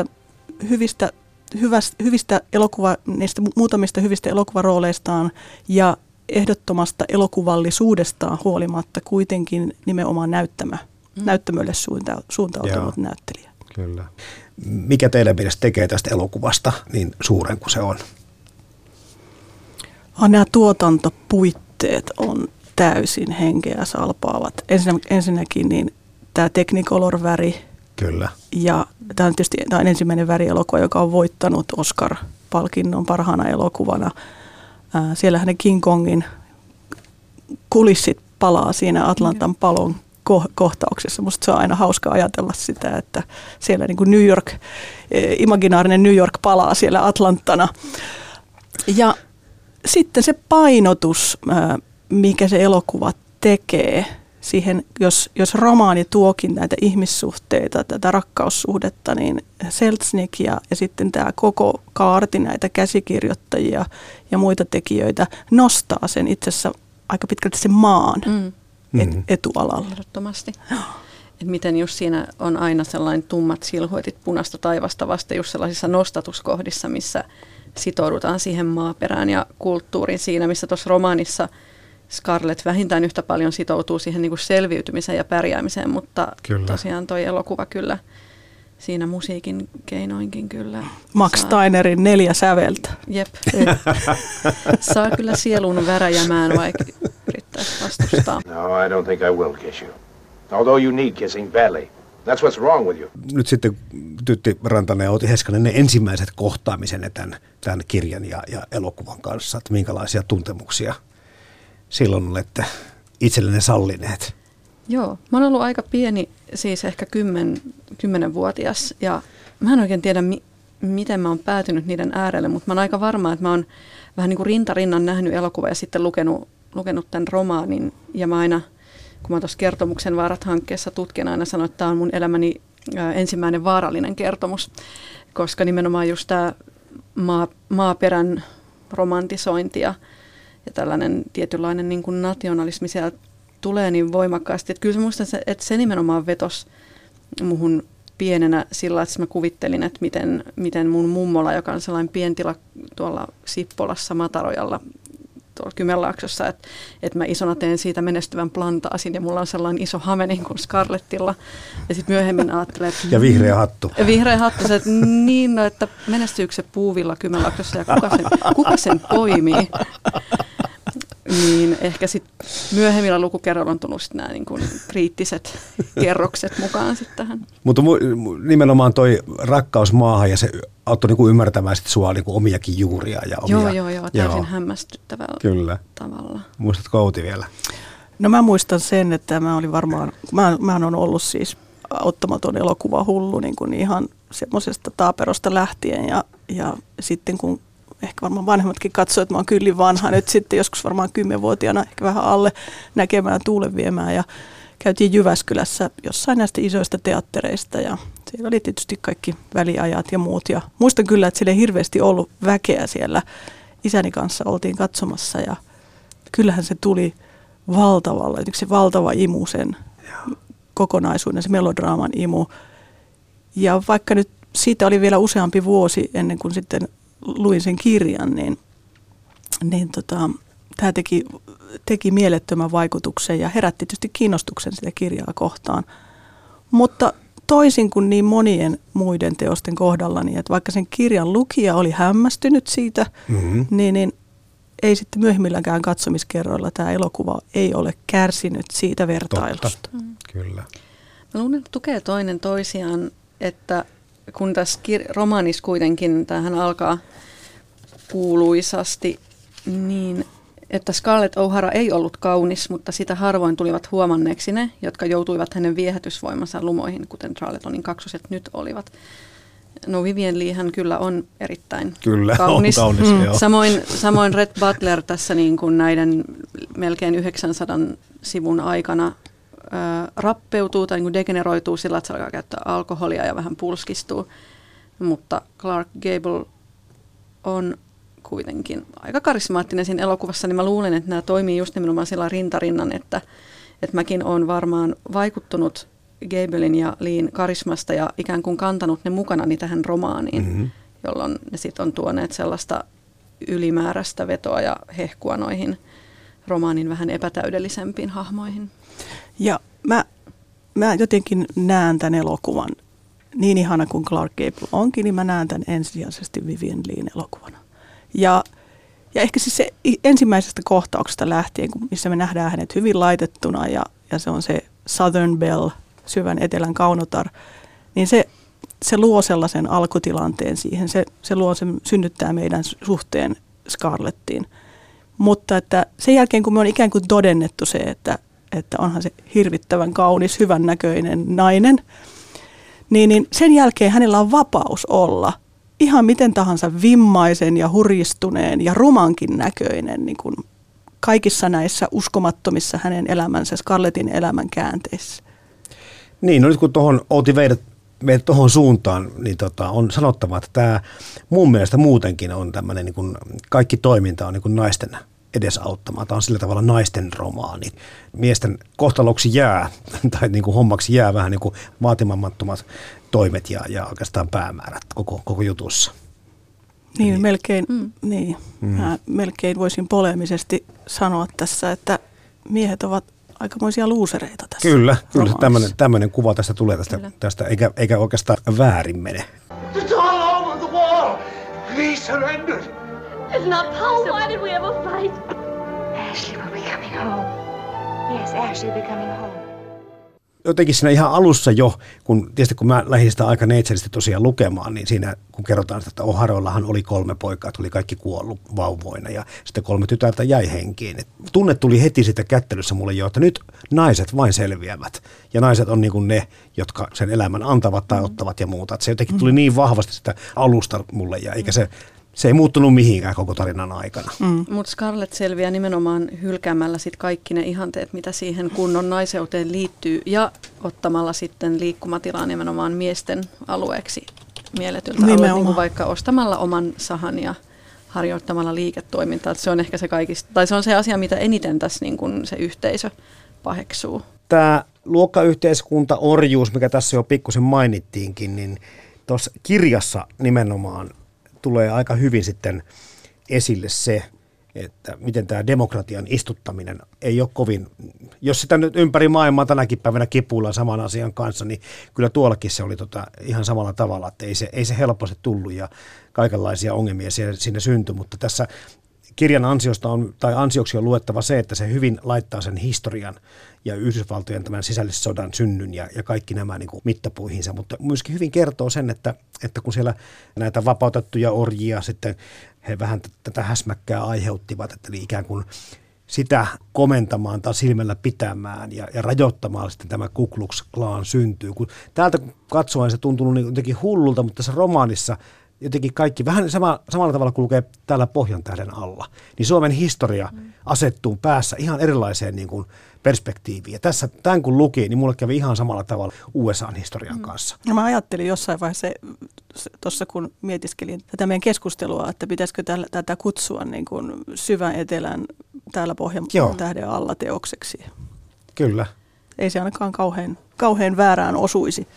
hyvistä niistä muutamista hyvistä elokuvarooleistaan ja ehdottomasta elokuvallisuudestaan huolimatta kuitenkin nimenomaan näyttämölle suuntautunut näyttelijä. Kyllä. Mikä teidän mielestä tekee tästä elokuvasta niin suuren kuin se on? Nämä tuotantopuitteet on täysin henkeä salpaavat. Ensinnäkin niin tämä Technicolor-väri. Kyllä. Ja tämä on tietysti ensimmäinen värielokuva, joka on voittanut Oscar-palkinnon parhaana elokuvana. Siellähän ne King Kongin kulissit palaa siinä Atlantan palon kohtauksessa. Musta se on aina hauska ajatella sitä, että siellä niin kuin New York, imaginaarinen New York palaa siellä Atlantana. Ja sitten se painotus, mikä se elokuva tekee siihen, jos romaani tuokin näitä ihmissuhteita, tätä rakkaussuhdetta, niin Selznick ja sitten tämä koko kaarti näitä käsikirjoittajia ja muita tekijöitä nostaa sen itse asiassa aika pitkälti sen maan etualalle. Ehdottomasti. Et miten just siinä on aina sellainen tummat silhuetit punaista taivasta vasta just sellaisissa nostatuskohdissa, missä sitoudutaan siihen maaperään ja kulttuuriin siinä, missä tuossa romaanissa Scarlett vähintään yhtä paljon sitoutuu siihen niin kuin selviytymiseen ja pärjäämiseen, mutta kyllä. Tosiaan toi elokuva kyllä siinä musiikin keinoinkin kyllä. Max Steinerin 4 säveltä. Jep. Saa kyllä sielun väräjämään, vaikka yrittäisi vastustaa. No, I don't think I will kiss you. Although you need kissing badly. That's what's wrong with you. Nyt sitten Tytti Rantanen ja Outi Heskanen, ne ensimmäiset kohtaamisenne tämän kirjan ja elokuvan kanssa, että minkälaisia tuntemuksia silloin olette itsellenne sallineet? Joo, mä oon ollut aika pieni, siis ehkä 10-vuotias ja mä en oikein tiedä, miten mä oon päätynyt niiden äärelle, mutta mä oon aika varma, että mä oon vähän niin kuin rintarinnan nähnyt elokuva ja sitten lukenut tämän romaanin ja mä aina, kun mä tuossa Kertomuksen vaarat-hankkeessa tutkin, aina sanoin, että tämä on mun elämäni ensimmäinen vaarallinen kertomus, koska nimenomaan just tämä maaperän romantisointi ja tällainen tietynlainen niin kuin nationalismi sieltä tulee niin voimakkaasti. Että kyllä se muistan, että se nimenomaan vetosi muhun pienenä sillä, että mä kuvittelin, että miten mun mummola, joka on sellainen pientila tuolla Sippolassa Matarojalla, tuolla Kymenlaaksossa, että mä isona teen siitä menestyvän plantaasin ja mulla on sellainen iso hame niin kuin Scarlettilla. Ja sitten myöhemmin ajattelee, että... Ja vihreä hattu. Vihreä hattu, että niin, no, että menestyykö se puuvilla Kymenlaaksossa ja kuka sen poimii? Niin ehkä sitten myöhemmillä lukukerroilla on tullut nämä niin kuin kriittiset kerrokset mukaan sitten tähän. Mutta nimenomaan toi rakkaus maahan ja se auttoi niin kuin ymmärtämään sit sua niin kuin omiakin juuria. Ja omia, joo, täysin hämmästyttävällä kyllä. tavalla. Muistatko Outi vielä? No mä muistan sen, että mä olin varmaan, mä oon ollut siis auttamaton elokuvahullu niin kuin ihan semmoisesta taaperosta lähtien ja sitten kun ehkä varmaan vanhemmatkin katsoi, että mä oon kyllin vanha nyt sitten joskus varmaan 10-vuotiaana, ehkä vähän alle näkemään Tuulen viemään ja käytiin Jyväskylässä jossain näistä isoista teattereista ja siellä oli tietysti kaikki väliajat ja muut ja muistan kyllä, että siellä ei hirveästi ollut väkeä siellä. Isäni kanssa oltiin katsomassa ja kyllähän se tuli valtavalla, se valtava imu sen kokonaisuuden, se melodraaman imu ja vaikka nyt siitä oli vielä useampi vuosi ennen kuin sitten luin sen kirjan, niin tämä teki mielettömän vaikutuksen ja herätti tietysti kiinnostuksen sitä kirjaa kohtaan. Mutta toisin kuin niin monien muiden teosten kohdalla, niin että vaikka sen kirjan lukija oli hämmästynyt siitä, niin ei sitten myöhemmilläkään katsomiskerroilla tämä elokuva ei ole kärsinyt siitä vertailusta. Kyllä. Mä luulen, että tukee toinen toisiaan, että kun tässä romaanissa kuitenkin tämähän alkaa kuuluisasti niin, että Scarlett O'Hara ei ollut kaunis, mutta sitä harvoin tulivat huomanneeksi ne, jotka joutuivat hänen viehätysvoimansa lumoihin, kuten Charletonin kaksoset nyt olivat. No Vivien Leehän kyllä on erittäin kaunis. On kaunis joo. Samoin Red Butler tässä niin kuin näiden melkein 900 sivun aikana rappeutuu tai niin kuin degeneroituu sillä, että se alkaa käyttää alkoholia ja vähän pulskistuu. Mutta Clark Gable on kuitenkin aika karismaattinen siinä elokuvassa, niin mä luulen, että nämä toimii just nimenomaan sillä rintarinnan, että mäkin olen varmaan vaikuttunut Gablen ja Leen karismasta ja ikään kuin kantanut ne mukanani tähän romaaniin, jolloin ne sitten on tuoneet sellaista ylimääräistä vetoa ja hehkua noihin romaanin vähän epätäydellisempiin hahmoihin. Ja mä jotenkin näen tämän elokuvan, niin ihana kuin Clark Gable onkin, niin mä näen tämän ensisijaisesti Vivien Leen elokuvana. Ja ehkä siis se ensimmäisestä kohtauksesta lähtien, missä me nähdään hänet hyvin laitettuna ja se on se Southern Belle, syvän etelän kaunotar, niin se luo sellaisen alkutilanteen siihen. Se synnyttää meidän suhteen Scarlettiin. Mutta että sen jälkeen, kun me on ikään kuin todennettu se, että onhan se hirvittävän kaunis, hyvän näköinen nainen, niin sen jälkeen hänellä on vapaus olla ihan miten tahansa vimmaisen ja hurjistuneen ja rumankin näköinen niin kuin kaikissa näissä uskomattomissa hänen elämänsä, Scarlettin elämän käänteissä. Niin, no nyt kun Outi veidät tuohon suuntaan, niin on sanottava, että tämä mun mielestä muutenkin on tämmöinen, niin kuin kaikki toiminta on niin kuin naisten edesauttamaa. Tämä on sillä tavalla naisten romaani. Miesten kohtaloksi jää, tai niin kuin hommaksi jää vähän niin kuin vaatimattomat toimet ja oikeastaan päämäärät koko jutussa. Niin, mä melkein voisin poleemisesti sanoa tässä, että miehet ovat aikamoisia luusereita tässä. Kyllä tämmöinen kuva tästä tulee tästä eikä oikeastaan väärin mene. It's all over the wall. He surrendered. It's not possible. Why did we ever fight? Ashley will be coming home. Yes, Ashley will be coming home. Jotenkin siinä ihan alussa jo, kun mä lähdin sitä aika neitsellisesti tosiaan lukemaan, niin siinä kun kerrotaan, että O'Harallahan oli 3 poikaa, tuli kaikki kuollut vauvoina ja sitten 3 tytärtä jäi henkiin. Et tunne tuli heti sitä kättelyssä mulle jo, että nyt naiset vain selviävät ja naiset on niin kuin ne, jotka sen elämän antavat tai ottavat ja muuta. Et se jotenkin tuli niin vahvasti sitä alusta mulle ja eikä se ei muuttunut mihinkään koko tarinan aikana. Mutta Scarlett selviää nimenomaan hylkäämällä sit kaikki ne ihanteet, mitä siihen kunnon naiseuteen liittyy, ja ottamalla sitten liikkumatilaa nimenomaan miesten alueeksi mielletyltä alueelta, niin kuin vaikka ostamalla oman sahan ja harjoittamalla liiketoimintaa. Se on ehkä se on se asia, mitä eniten tässä niin kun se yhteisö paheksuu. Tämä luokkayhteiskunta, orjuus, mikä tässä jo pikkusen mainittiinkin, niin tuossa kirjassa nimenomaan tulee aika hyvin sitten esille se, että miten tämä demokratian istuttaminen ei ole kovin, jos sitä nyt ympäri maailmaa tänäkin päivänä kipuillaan saman asian kanssa, niin kyllä tuollakin se oli ihan samalla tavalla, että ei se helposti tullut ja kaikenlaisia ongelmia siinä syntyi, mutta tässä kirjan ansioksi on luettava se, että se hyvin laittaa sen historian ja Yhdysvaltojen tämän sisällissodan synnyn ja kaikki nämä niin kuin mittapuihinsa, mutta myöskin hyvin kertoo sen, että kun siellä näitä vapautettuja orjia sitten he vähän tätä häsmäkkää aiheuttivat, että eli ikään kuin sitä komentamaan tai silmällä pitämään ja rajoittamaan sitten tämä Ku Klux Klan syntyy. Kun täältä katsoen se tuntuu niin jotenkin hullulta, mutta tässä romaanissa jotenkin kaikki vähän samalla tavalla kulkee täällä Pohjantähden alla, niin Suomen historia asettuu päässä ihan erilaiseen niin kuin perspektiiviin. Ja tässä, tämän kun luki, niin mulle kävi ihan samalla tavalla USA:n historian kanssa. No mä ajattelin jossain vaiheessa tuossa kun mietiskelin tätä meidän keskustelua, että pitäisikö tätä kutsua niin kuin syvän etelän täällä Pohjantähden alla teokseksi. Kyllä. Ei se ainakaan kauhean väärään osuisi.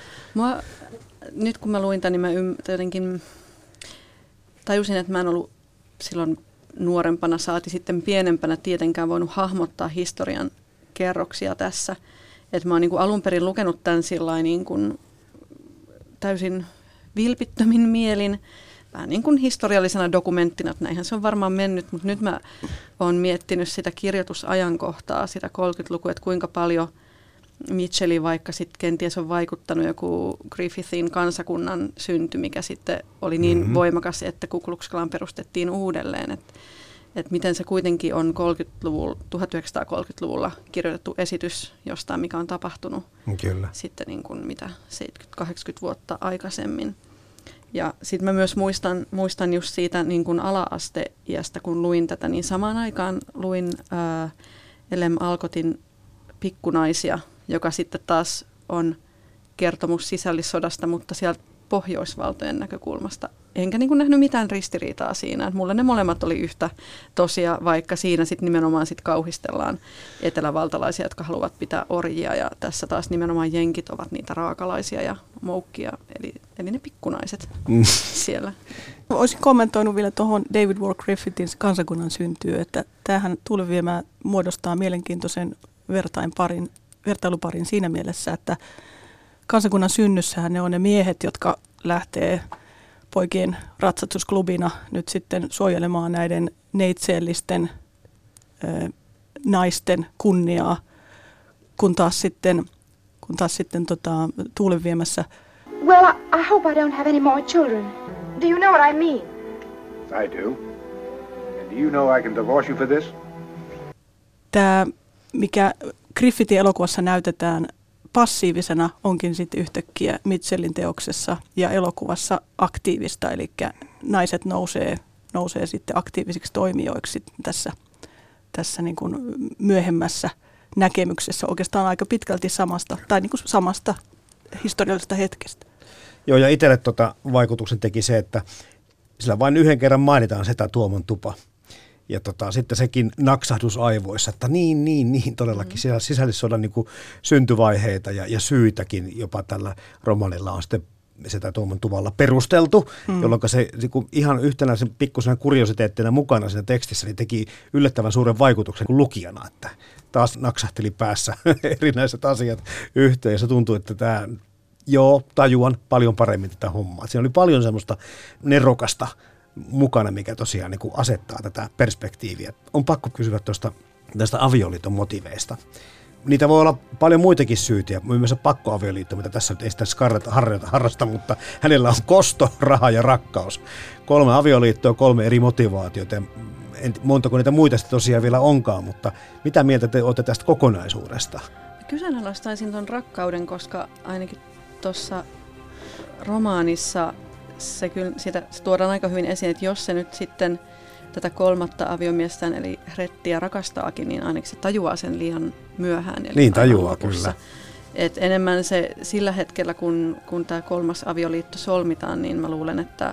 Nyt kun mä luin tämän, niin mä jotenkin tajusin, että mä en ollut silloin nuorempana, saati sitten pienempänä tietenkään voinut hahmottaa historian kerroksia tässä. Että mä oon niin kuin alun perin lukenut tämän sillain niin kuin täysin vilpittömin mielin, vähän niin kuin historiallisena dokumenttina, että näinhän se on varmaan mennyt, mutta nyt mä oon miettinyt sitä kirjoitusajankohtaa, sitä 30-lukua, että kuinka paljon Mitchellin vaikka sitten kenties on vaikuttanut joku Griffithin kansakunnan synty, mikä sitten oli niin voimakas, että Ku Klux Klan perustettiin uudelleen. Että miten se kuitenkin on 1930-luvulla kirjoitettu esitys jostain, mikä on tapahtunut sitten niin kuin mitä 70-80 vuotta aikaisemmin. Ja sitten mä myös muistan just siitä niin kuin ala-asteiästä, kun luin tätä, niin samaan aikaan luin L.M. Alcottin Pikkunaisia, joka sitten taas on kertomus sisällissodasta, mutta sieltä Pohjoisvaltojen näkökulmasta. Enkä niin kuin nähnyt mitään ristiriitaa siinä. Mulle ne molemmat oli yhtä tosia, vaikka siinä sitten nimenomaan sit kauhistellaan etelävaltalaisia, jotka haluavat pitää orjia. Ja tässä taas nimenomaan jenkit ovat niitä raakalaisia ja moukkia, eli ne pikkunaiset siellä. Olisin kommentoinut vielä tuohon David Wark Griffithin kansakunnan syntyy, että tämähän Tuulenviemä muodostaa mielenkiintoisen vertailuparin siinä mielessä, että kansakunnan synnyssähän ne on ne miehet, jotka lähtee poikien ratsastusklubina nyt sitten suojelemaan näiden neitseellisten naisten kunniaa, kun taas sitten Tuulenviemässä. Well, I hope I don't have any more children. Do you know what I mean? I do. And do you know I can divorce you for this? Tämä, mikä Griffithin elokuvassa näytetään passiivisena, onkin sitten yhtäkkiä Mitchellin teoksessa ja elokuvassa aktiivista, eli naiset nousee sitten aktiivisiksi toimijoiksi tässä niin kuin myöhemmässä näkemyksessä oikeastaan aika pitkälti samasta historiallisesta hetkestä. Joo, ja itselle vaikutuksen teki se, että sillä vain yhden kerran mainitaan Setä Tuomon tupa. Ja sitten sekin naksahdus aivoissa, että niin, todellakin siellä sisällissodan niin kuin syntyvaiheita ja syytäkin jopa tällä romanilla on sitten Setä Tuomon tuvalla perusteltu, jolloin se niin ihan yhtenäisen pikkuisen kuriositeettina mukana siinä tekstissä niin teki yllättävän suuren vaikutuksen lukijana, että taas naksahteli päässä erinäiset asiat yhteen ja se tuntui, että tämä, tajuan paljon paremmin tätä hommaa. Siinä oli paljon semmoista nerokasta mukana, mikä tosiaan niin kuin asettaa tätä perspektiiviä. On pakko kysyä tästä avioliiton motiveista. Niitä voi olla paljon muitakin syitä, ja myös pakkoavioliitto, mitä tässä nyt ei sitä Scarlett harrasta, mutta hänellä on kosto, raha ja rakkaus. 3 avioliittoa, 3 eri motivaatioita. Montako niitä muita sitten tosiaan vielä onkaan, mutta mitä mieltä te olette tästä kokonaisuudesta? Kyseenalaistaisin tuon rakkauden, koska ainakin tuossa romaanissa se tuodaan aika hyvin esiin, että jos se nyt sitten tätä 3. aviomiestään eli Rettiä rakastaakin, niin ainakin se tajuaa sen liian myöhään. Eli niin tajuaa kyllä. Et enemmän se sillä hetkellä, kun tämä 3. avioliitto solmitaan, niin mä luulen, että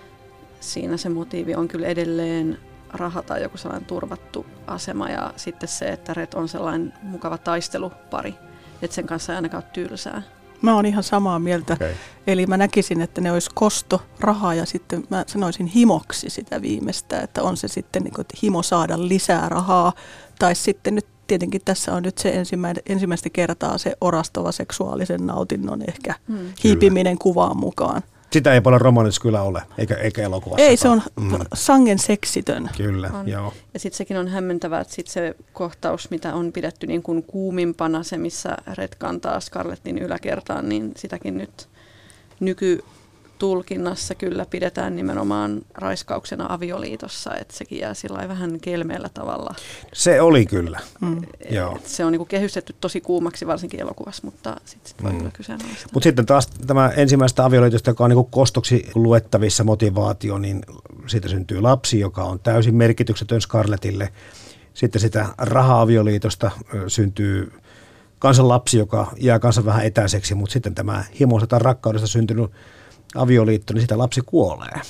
siinä se motiivi on kyllä edelleen raha tai joku sellainen turvattu asema ja sitten se, että Ret on sellainen mukava taistelupari, että sen kanssa ei ainakaan ole tylsää. Mä oon ihan samaa mieltä. Okay. Eli mä näkisin, että ne olisi kosto, raha ja sitten mä sanoisin himoksi sitä viimeistä, että on se sitten niin kuin, että himo saada lisää rahaa. Tai sitten nyt tietenkin tässä on nyt se ensimmäistä kertaa se orastava seksuaalisen nautinnon ehkä hiipiminen kuvaan mukaan. Sitä ei paljon romaanissa kyllä ole, eikä elokuvassa. Ei, se on sangen seksitön. Kyllä, on. Joo. Ja sitten sekin on hämmentävää, että sitten se kohtaus, mitä on pidetty niin kuin kuumimpana, se missä Red kantaa Scarlettin yläkertaan, niin sitäkin nyt nykytulkinnassa kyllä pidetään nimenomaan raiskauksena avioliitossa, että sekin jää sillä vähän kelmeellä tavalla. Se oli kyllä, joo. Se on niin kuin kehystetty tosi kuumaksi varsinkin elokuvassa, mutta sitten voi kyllä kyseenalaistaa. Mutta sitten taas tämä ensimmäistä avioliitosta, joka on niin kuin kostoksi luettavissa motivaatio, niin siitä syntyy lapsi, joka on täysin merkityksetön Scarlettille. Sitten sitä raha-avioliitosta syntyy kansan lapsi, joka jää kanssa vähän etäiseksi, mutta sitten tämä himoisesta rakkaudesta syntynyt avioliitto, niin sitä lapsi kuolee.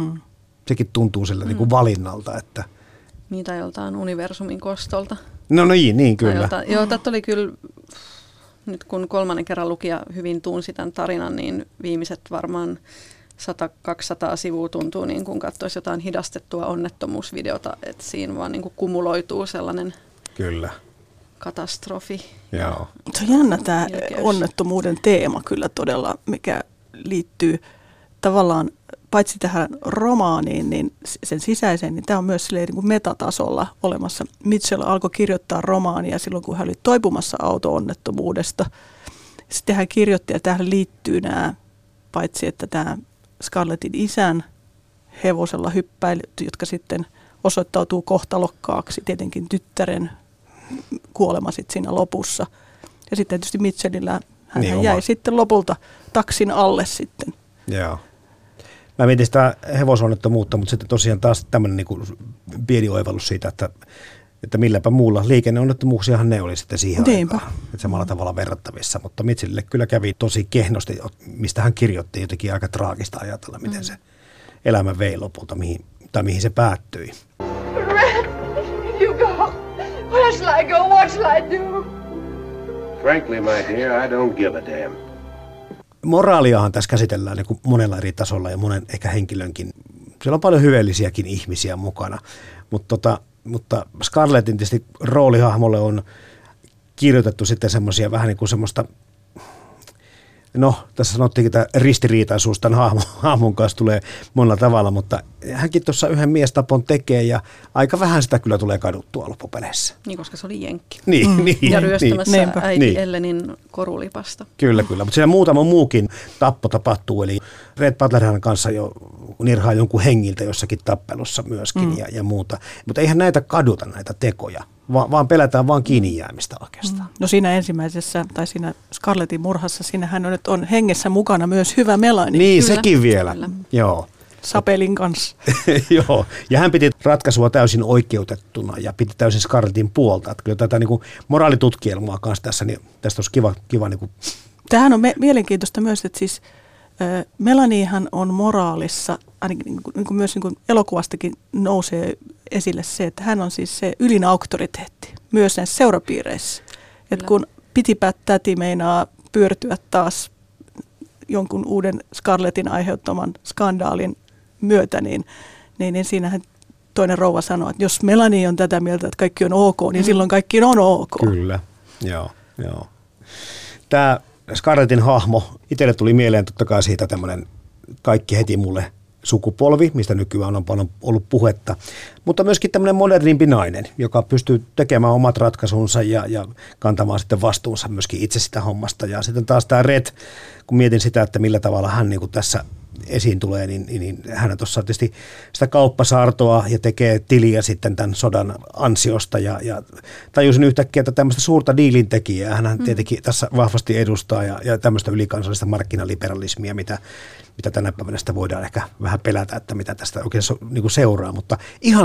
Sekin tuntuu sillä niin kuin valinnalta. Että niin, tai joltain universumin kostolta. No niin kyllä. Joo, tätä oli kyllä, nyt kun 3. kerran lukija hyvin tunsi tämän tarinan, niin viimeiset varmaan 100-200 sivua tuntuu niin kuin katsoisi jotain hidastettua onnettomuusvideota, että siinä vaan niin kuin kumuloituu sellainen kyllä katastrofi. Joo. Se on jännä tämä onnettomuuden teema kyllä todella, mikä liittyy tavallaan paitsi tähän romaaniin, niin sen sisäiseen, niin tämä on myös niin kuin metatasolla olemassa. Mitchell alkoi kirjoittaa romaania silloin, kun hän oli toipumassa auto-onnettomuudesta. Sitten hän kirjoitti, ja tähän liittyy nämä, paitsi että tämä Scarlettin isän hevosella hyppäilyt, jotka sitten osoittautuu kohtalokkaaksi, tietenkin tyttären kuolema sitten siinä lopussa. Ja sitten tietysti Mitchellillä hän jäi sitten lopulta taksin alle sitten. Joo. Mä mietin sitä hevosonnettomuutta, mutta sitten tosiaan taas tämmöinen niin pieni oivallus siitä, että milläpä muulla liikenneonnettomuuksiahan ne oli sitten siihen aikaan. Että samalla tavalla verrattavissa, mutta Mitchellille kyllä kävi tosi kehnosti, mistä hän kirjoitti jotenkin aika traagista ajatella, miten se elämä vei lopulta, mihin se päättyi. Red, you go. Where shall I go? What shall I do? Frankly, my dear, I don't give a damn. Moraaliahan tässä käsitellään niin kuin monella eri tasolla ja monen ehkä henkilönkin. Siellä on paljon hyveellisiäkin ihmisiä mukana, mutta Scarlettin tietysti roolihahmolle on kirjoitettu sitten semmoisia vähän niin kuin semmoista No, tässä sanottiinkin, että ristiriitaisuus tämän hahmon kanssa tulee monella tavalla, mutta hänkin tuossa yhden miestapon tekee ja aika vähän sitä kyllä tulee kaduttua loppupeleissä. Niin, koska se oli jenkki. Niin, ja ryöstämässä äiti niin. Ellenin korulipasta. Kyllä, mutta siellä muutama muukin tappo tapahtuu, eli Red Butler kanssa jo nirhaa jonkun hengiltä jossakin tappelussa myöskin ja muuta. Mutta eihän näitä kaduta näitä tekoja, vaan pelätään vaan kiinni jäämistä oikeastaan. No siinä ensimmäisessä, tai siinä Scarletin murhassa, siinähän on hengessä mukana myös hyvä Melanie. Niin, kyllä, sekin vielä. Kyllä. Joo. Sapelin kanssa. Joo, ja hän piti ratkaisua täysin oikeutettuna ja piti täysin Scarletin puolta. Että kyllä tätä niin kuin moraalitutkielmaa kanssa tässä, niin tästä olisi kiva niin kuin. Tämähän on mielenkiintoista myös, että siis Melaniehan on moraalissa, ainakin niin kuin myös niin kuin elokuvastakin nousee esille se, että hän on siis se ylin auktoriteetti myös näissä seurapiireissä. Että kun pitipät täti meinaa pyörtyä taas jonkun uuden Scarletin aiheuttaman skandaalin myötä, niin siinähän toinen rouva sanoo, että jos Melanie on tätä mieltä, että kaikki on ok, niin silloin kaikki on ok. Kyllä, joo. Tämä Scarletin hahmo, itselle tuli mieleen totta kai siitä tämmöinen kaikki heti mulle sukupolvi, mistä nykyään on paljon ollut puhetta, mutta myöskin tämmöinen modernimpi nainen, joka pystyy tekemään omat ratkaisunsa ja kantamaan sitten vastuunsa myöskin itse sitä hommasta. Ja sitten taas tämä Red, kun mietin sitä, että millä tavalla hän niin kuin tässä esiin tulee, niin hän tuossa tietysti sitä kauppasaartoa ja tekee tiliä sitten tämän sodan ansiosta ja tajusin yhtäkkiä, että tämmöistä suurta diilintekijää hän tietenkin tässä vahvasti edustaa ja tämmöistä ylikansallista markkinaliberalismia, mitä tänä päivänä sitä voidaan ehkä vähän pelätä, että mitä tästä oikein niin kuin seuraa, mutta ihan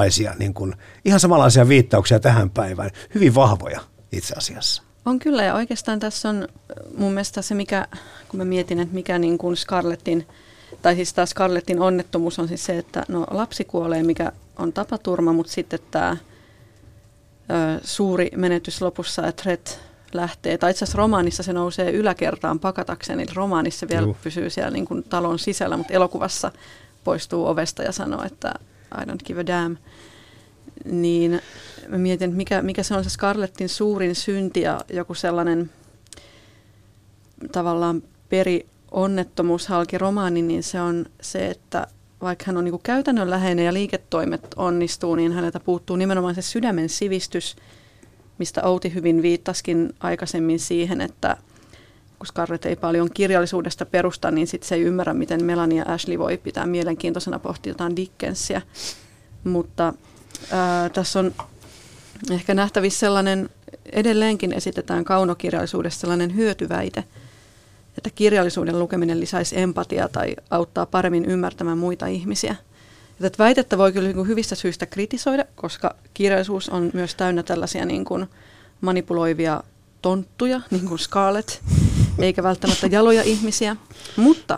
samanlaisia viittauksia tähän päivään, hyvin vahvoja itse asiassa. On kyllä, ja oikeastaan tässä on mun mielestä se, kun mä mietin, että mikä niin kuin Scarletin, tai siis tämä Scarletin onnettomuus on siis se, että no lapsi kuolee, mikä on tapaturma, mutta sitten tämä suuri menetys lopussa, että Red lähtee, tai itse asiassa romaanissa se nousee yläkertaan pakatakseen, eli romaanissa vielä pysyy siellä niin kuin talon sisällä, mutta elokuvassa poistuu ovesta ja sanoo, että I don't give a damn. Niin mä mietin, että mikä se on se Scarletin suurin synti ja joku sellainen tavallaan onnettomuus halki romaani, niin se on se, että vaikka hän on niin kuin käytännönläheinen ja liiketoimet onnistuu, niin häneltä puuttuu nimenomaan se sydämen sivistys, mistä Outi hyvin viittasikin aikaisemmin siihen, että kun Scarlett ei paljon kirjallisuudesta perusta, niin sitten se ei ymmärrä, miten Melanie ja Ashley voi pitää mielenkiintoisena pohtia jotain Dickensia. Mutta tässä on ehkä nähtävissä sellainen, edelleenkin esitetään kaunokirjallisuudessa sellainen hyötyväite, että kirjallisuuden lukeminen lisäisi empatiaa tai auttaa paremmin ymmärtämään muita ihmisiä. Ja tätä väitettä voi kyllä hyvistä syistä kritisoida, koska kirjallisuus on myös täynnä tällaisia niin kuin manipuloivia tonttuja, niin kuin Scarlett, eikä välttämättä jaloja ihmisiä. Mutta,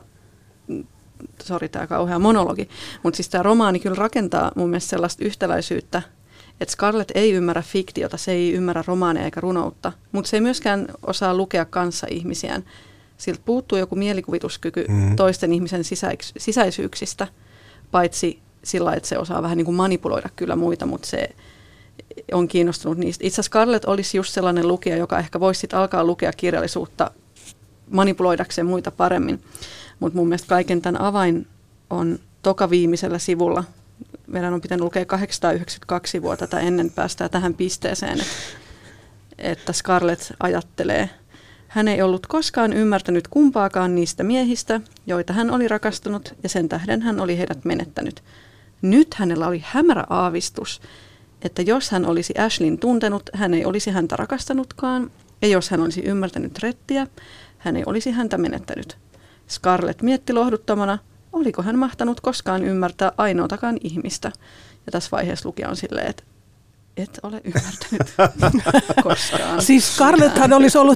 tämä kauhea monologi, mutta siis tämä romaani kyllä rakentaa mun mielestä sellaista yhtäläisyyttä, että Scarlett ei ymmärrä fiktiota, se ei ymmärrä romaaneja eikä runoutta, mutta se ei myöskään osaa lukea kanssa ihmisiään. Siltä puuttuu joku mielikuvituskyky toisten ihmisen sisäisyyksistä, paitsi sillä, että se osaa vähän niin kuin manipuloida kyllä muita, mutta se on kiinnostunut niistä. Itse asiassa Scarlett olisi just sellainen lukija, joka ehkä voisi sitten alkaa lukea kirjallisuutta manipuloidakseen muita paremmin. Mutta mun mielestä kaiken tämän avain on toka viimeisellä sivulla. Meidän on pitänyt lukea 892 sivua tätä ennen päästään tähän pisteeseen, että Scarlett ajattelee. Hän ei ollut koskaan ymmärtänyt kumpaakaan niistä miehistä, joita hän oli rakastunut, ja sen tähden hän oli heidät menettänyt. Nyt hänellä oli hämärä aavistus, että jos hän olisi Ashleyn tuntenut, hän ei olisi häntä rakastanutkaan, ja jos hän olisi ymmärtänyt Rettiä, hän ei olisi häntä menettänyt. Scarlett mietti lohduttomana, oliko hän mahtanut koskaan ymmärtää ainoatakaan ihmistä. Ja tässä vaiheessa lukija on silleen, että et ole ymmärtänyt koskaan. Siis Scarletthan olisi ollut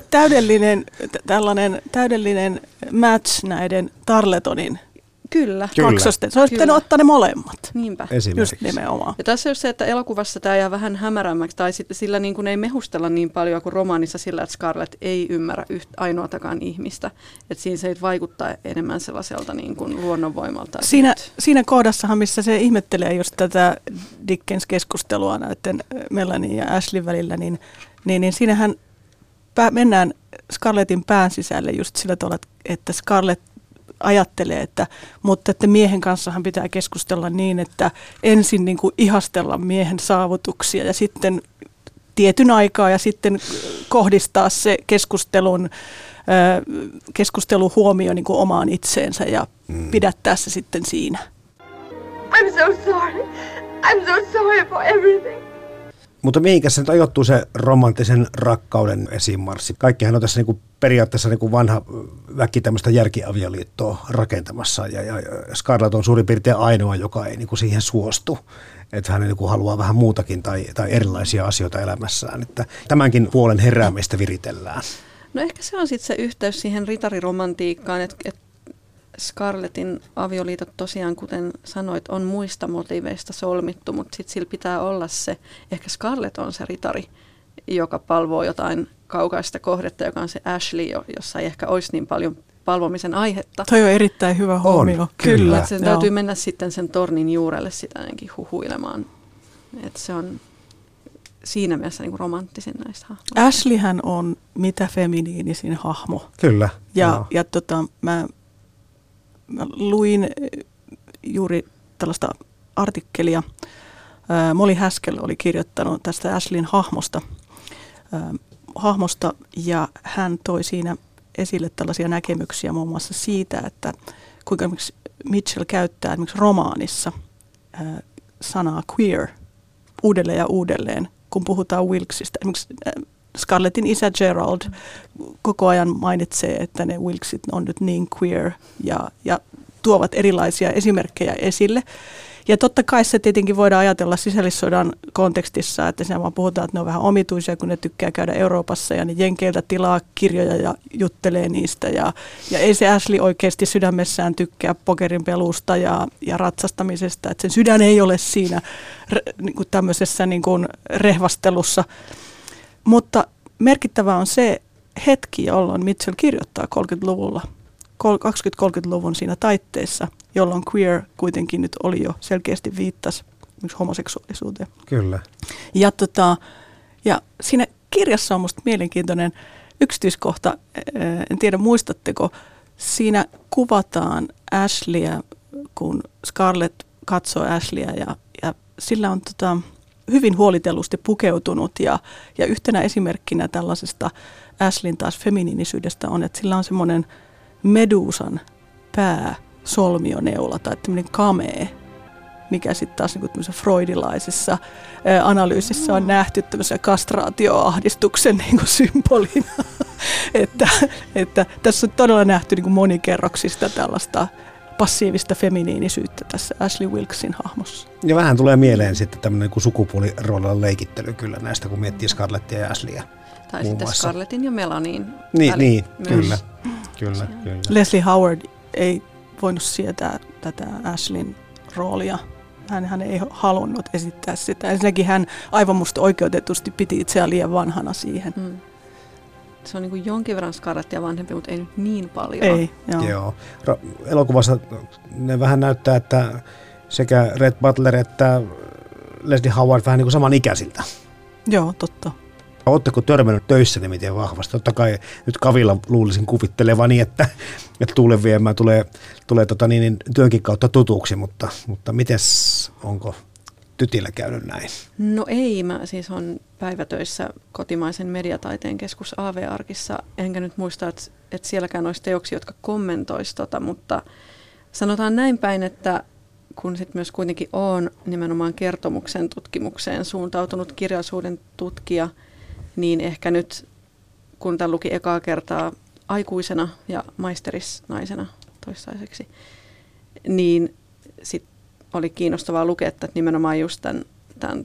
täydellinen match näiden Tarletonin Kyllä. kaksosten. Se olisi pitänyt ottaa ne molemmat. Niinpä. Just nimenomaan. Ja tässä on se, että elokuvassa tämä jää vähän hämärämmäksi, tai sitten sillä niin kuin ei mehustella niin paljon kuin romaanissa sillä, että Scarlett ei ymmärrä ainoatakaan ihmistä. Että siinä se vaikuttaa enemmän sellaiselta niin kuin luonnonvoimalta. Siinä kohdassahan, missä se ihmettelee just tätä Dickens-keskustelua näiden Melanie ja Ashley välillä, niin siinähän mennään Scarlettin pään sisälle just sillä tavalla, että Scarlett ajattelee, että miehen kanssahan pitää keskustella niin, että ensin niin kuin ihastella miehen saavutuksia ja sitten tietyn aikaa ja sitten kohdistaa se keskustelu huomio niin kuin omaan itseensä ja pidättää se sitten siinä. I'm so sorry. I'm so sorry for everything. Mutta mihinkä se nyt ajoittuu se romanttisen rakkauden esimarssi? Kaikkihan on tässä niinku periaatteessa niinku vanha väki tämmöistä järkiavioliittoa rakentamassa ja Scarlett on suurin piirtein ainoa, joka ei niinku siihen suostu. Että hän niinku haluaa vähän muutakin tai erilaisia asioita elämässään. Että tämänkin puolen heräämistä viritellään. No ehkä se on sitten se yhteys siihen ritariromantiikkaan, että Scarlettin avioliitot tosiaan, kuten sanoit, on muista motiiveista solmittu, mutta sitten sillä pitää olla se, ehkä Scarlett on se ritari, joka palvoo jotain kaukaista kohdetta, joka on se Ashley, jossa ei ehkä olisi niin paljon palvomisen aihetta. Toi on erittäin hyvä huomio. On, kyllä. Sen täytyy mennä sitten sen tornin juurelle sitä ainakin huhuilemaan. Että se on siinä mielessä niin kuin romanttisin näistä hahmoista. Ashleyhän on mitä feminiinisin hahmo. Kyllä. Ja mä luin juuri tällaista artikkelia. Molly Haskell oli kirjoittanut tästä Ashleyn hahmosta ja hän toi siinä esille tällaisia näkemyksiä muun muassa siitä, että kuinka esimerkiksi Mitchell käyttää esimerkiksi romaanissa sanaa queer uudelleen ja uudelleen, kun puhutaan Wilkesista. Esimerkiksi Scarlettin isä Gerald koko ajan mainitsee, että ne Wilkesit on nyt niin queer ja tuovat erilaisia esimerkkejä esille. Ja totta kai se tietenkin voidaan ajatella sisällissodan kontekstissa, että siinä vaan puhutaan, että ne on vähän omituisia, kun ne tykkää käydä Euroopassa ja ne jenkeiltä tilaa kirjoja ja juttelee niistä. Ja ei se Ashley oikeasti sydämessään tykkää pokerin pelusta ja ratsastamisesta, että sen sydän ei ole siinä niin kuin tämmöisessä niin kuin rehvastelussa. Mutta merkittävää on se hetki, jolloin Mitchell kirjoittaa 30-luvulla, 20-30-luvun siinä taitteessa, jolloin queer kuitenkin nyt oli jo selkeästi viittasi homoseksuaalisuuteen. Kyllä. Ja siinä kirjassa on musta mielenkiintoinen yksityiskohta, en tiedä muistatteko, siinä kuvataan Ashleyä, kun Scarlett katsoo Ashleyä ja sillä on hyvin huolitellusti pukeutunut ja yhtenä esimerkkinä tällaisesta Ashleyn taas feminiinisyydestä on, että sillä on semmoinen meduusan solmioneula tai tämmöinen kamee, mikä sitten taas niin tämmöisessä freudilaisessa analyysissä on nähty tämmöisen kastraatioahdistuksen niin symbolina. että tässä on todella nähty niin monikerroksista tällaista passiivista feminiinisyyttä tässä Ashley Wilkesin hahmossa. Ja vähän tulee mieleen sitten tämmöinen niin sukupuoliroolilla leikittely kyllä näistä, kun miettii Scarlettia ja Ashleyä. Tai sitten Scarlettin ja Melanin Niin, kyllä. Leslie Howard ei voinut sietää tätä Ashleyn roolia. Hän ei halunnut esittää sitä. Ensinnäkin hän aivan musta oikeutetusti piti itseään liian vanhana siihen. Se on niin kuin jonkin verran Scarlettia vanhempi, mutta ei nyt niin paljon. Ei, joo. Elokuvassa ne vähän näyttää, että sekä Red Butler että Leslie Howard vähän niin kuin samanikäisiltä. Joo, totta. Oletteko törmännyt töissä miten vahvasti? Totta kai nyt Kavilla luulisin kuvittelevani, että tuulenviemään tulee työnkin kautta tutuksi, mutta mites, onko tytillä käynyt näin? No ei, mä siis on päivätöissä kotimaisen mediataiteen keskus AV-arkissa, enkä nyt muista, että sielläkään olisi teoksia, jotka kommentoisi mutta sanotaan näin päin, että kun sitten myös kuitenkin olen nimenomaan kertomuksen tutkimukseen suuntautunut kirjallisuuden tutkija, niin ehkä nyt, kun tämän luki ekaa kertaa aikuisena ja maisterisnaisena toistaiseksi, niin sitten oli kiinnostavaa lukea, että nimenomaan just tämän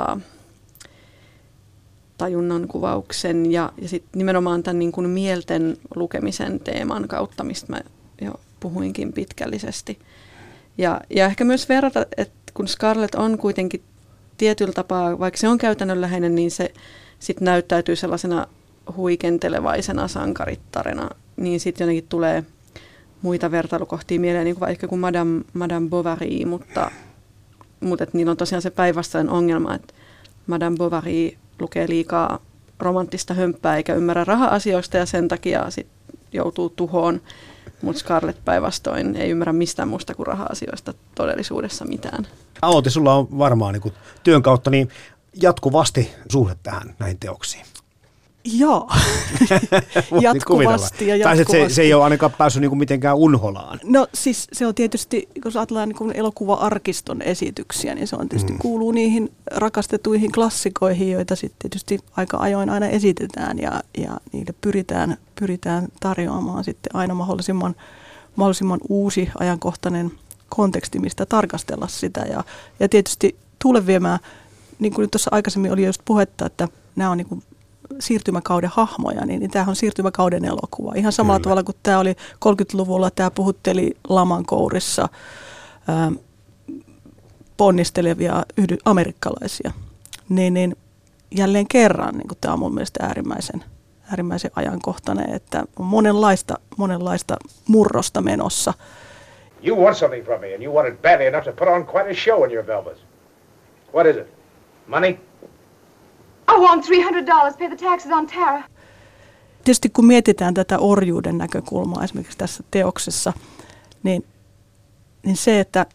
tajunnan kuvauksen ja sitten nimenomaan tämän niin kuin mielten lukemisen teeman kautta, mistä mä jo puhuinkin pitkällisesti. Ja ehkä myös verrata, että kun Scarlett on kuitenkin tietyllä tapaa, vaikka se on käytännönläheinen, niin se sitten näyttäytyy sellaisena huikentelevaisena sankarittarena, niin sitten jotenkin tulee muita vertailukohtia mieleen, niin kuin vaikka kuin Madame Bovary, mutta että niillä on tosiaan se päinvastainen ongelma, että Madame Bovary lukee liikaa romanttista hömppää eikä ymmärrä raha-asioista ja sen takia sit joutuu tuhoon. Mutta Scarlett päinvastoin ei ymmärrä mistään muusta kuin raha-asioista todellisuudessa mitään. Outi, sulla on varmaan niin kuin työn kautta niin jatkuvasti suhde tähän näihin teoksiin. Joo, jatkuvasti ja jatkuvasti. Tai se ei ole ainakaan päässyt niin kuin mitenkään unholaan. No siis se on tietysti, kun ajatellaan niin kuin elokuva-arkiston esityksiä, niin se on tietysti kuuluu niihin rakastetuihin klassikoihin, joita sitten tietysti aika ajoin aina esitetään ja niille pyritään tarjoamaan sitten aina mahdollisimman uusi ajankohtainen konteksti, mistä tarkastella sitä. Ja tietysti Tuulen viemää, niin kuin nyt tuossa aikaisemmin oli just puhetta, että nämä on niin kuin siirtymäkauden hahmoja, niin tämähän on siirtymäkauden elokuva. Ihan samalla tavalla kuin tämä oli 30-luvulla, tämä puhutteli laman kourissa ponnistelevia amerikkalaisia. Niin jälleen kerran niin tämä on mun mielestä äärimmäisen ajankohtainen, että on monenlaista murrosta menossa. You want something from me, and you want it badly enough to put on quite a show in your velvet. What is it? Money? I want $300, pay the taxes on Tara. Tietysti kun mietitään tätä orjuuden näkökulmaa esimerkiksi tässä teoksessa, niin se, että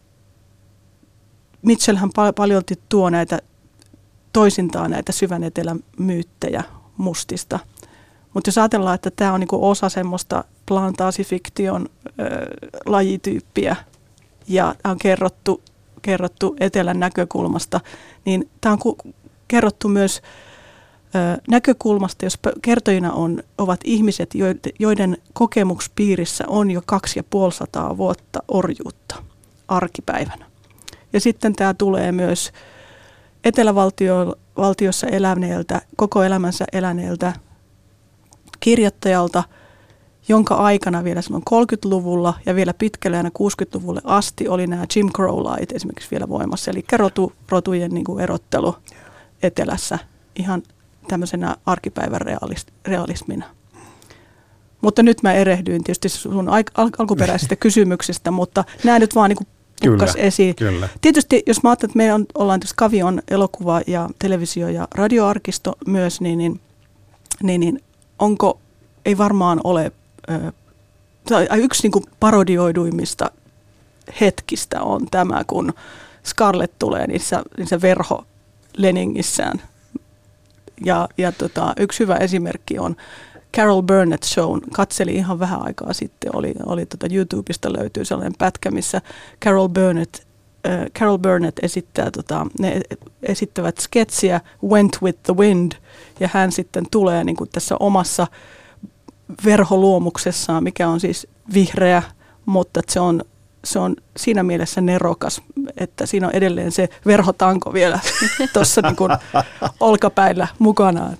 Mitchellhän paljolti tuo toisintaan näitä syvän etelän myyttejä mustista. Mutta jos ajatellaan, että tämä on niinku osa semmoista plantaasifiktion lajityyppiä ja on kerrottu etelän näkökulmasta, niin tämä on kerrottu myös näkökulmasta, jos kertojina ovat ihmiset, joiden kokemuspiirissä on jo 250 vuotta orjuutta arkipäivänä. Ja sitten tämä tulee myös etelävaltiossa eläneeltä, koko elämänsä eläneeltä kirjoittajalta, jonka aikana vielä silloin 30-luvulla ja vielä pitkälle aina 60-luvulle asti oli nämä Jim Crow-lait esimerkiksi vielä voimassa, eli rotujen niin kuin erottelu etelässä ihan tämmöisenä arkipäivän realismina. Mutta nyt mä erehdyin tietysti sun alkuperäisistä kysymyksistä, mutta nämä nyt vaan niin pukkas esiin. Kyllä. Tietysti jos mä ajattelen, että me ollaan tietysti Kavion elokuva ja televisio- ja radioarkisto myös, niin onko, ei varmaan ole, yksi niin kuin parodioiduimmista hetkistä on tämä, kun Scarlett tulee niissä verho Leningissään. Ja yksi hyvä esimerkki on Carol Burnett Show. Katselin ihan vähän aikaa sitten, oli YouTubesta löytyy sellainen pätkä, missä Carol Burnett esittää, ne esittävät sketsiä Went with the Wind, ja hän sitten tulee niin kuin tässä omassa verholuomuksessaan, mikä on siis vihreä, mutta se on siinä mielessä nerokas, että siinä on edelleen se verhotanko vielä tuossa niin kuin olkapäillä mukana.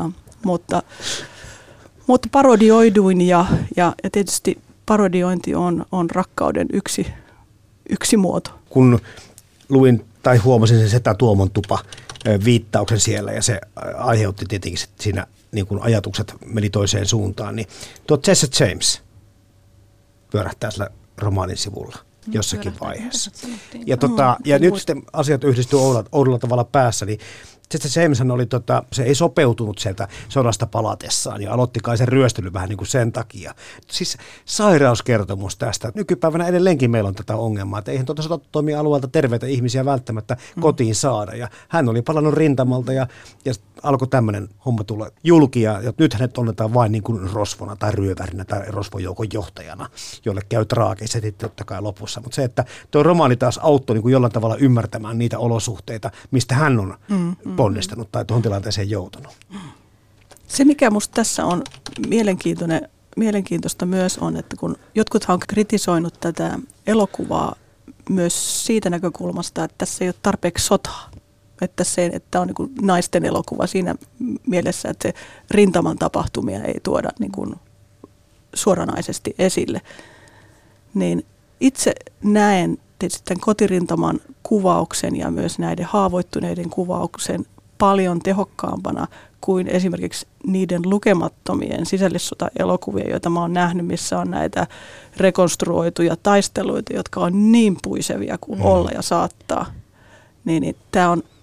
Mutta parodioiduin ja tietysti parodiointi on rakkauden yksi muoto. Kun luin tai huomasin sen Setä Tuomon tupa viittauksen siellä ja se aiheutti tietenkin siinä niin kun ajatukset meni toiseen suuntaan, niin tuo Jesse James pyörähtää sillä romaanin sivulla jossakin vaiheessa. Ja nyt sitten asiat yhdistyy oudolla tavalla päässä, niin Jesse Jameshan oli, se ei sopeutunut sieltä sodasta palatessaan ja aloitti kai sen ryöstelyn vähän niin kuin sen takia. Siis sairauskertomus tästä. Nykypäivänä edelleenkin meillä on tätä ongelmaa, että eihän sotatoimialueelta terveitä ihmisiä välttämättä kotiin saada. Ja hän oli palannut rintamalta ja alkoi tämmöinen homma tulla julki ja nyt hänet onnetaan vain niin kuin rosvona tai ryövärinä tai rosvojoukon johtajana, jolle käy traageisesti sitten totta kai lopussa. Mutta se, että tuo romaani taas auttoi niin kuin jollain tavalla ymmärtämään niitä olosuhteita, mistä hän on ponnistanut tai tuohon tilanteeseen joutunut. Se, mikä musta tässä on mielenkiintoista myös on, että kun jotkuthan on kritisoinut tätä elokuvaa myös siitä näkökulmasta, että tässä ei ole tarpeeksi sotaa. Että on niin kuin naisten elokuva siinä mielessä, että se rintaman tapahtumia ei tuoda niin kuin suoranaisesti esille. Niin itse näen tietysti tämän kotirintaman kuvauksen ja myös näiden haavoittuneiden kuvauksen paljon tehokkaampana kuin esimerkiksi niiden lukemattomien sisällissota-elokuvia, joita mä oon nähnyt, missä on näitä rekonstruoituja taisteluita, jotka on niin puisevia kuin olla ja saattaa. Niin tämä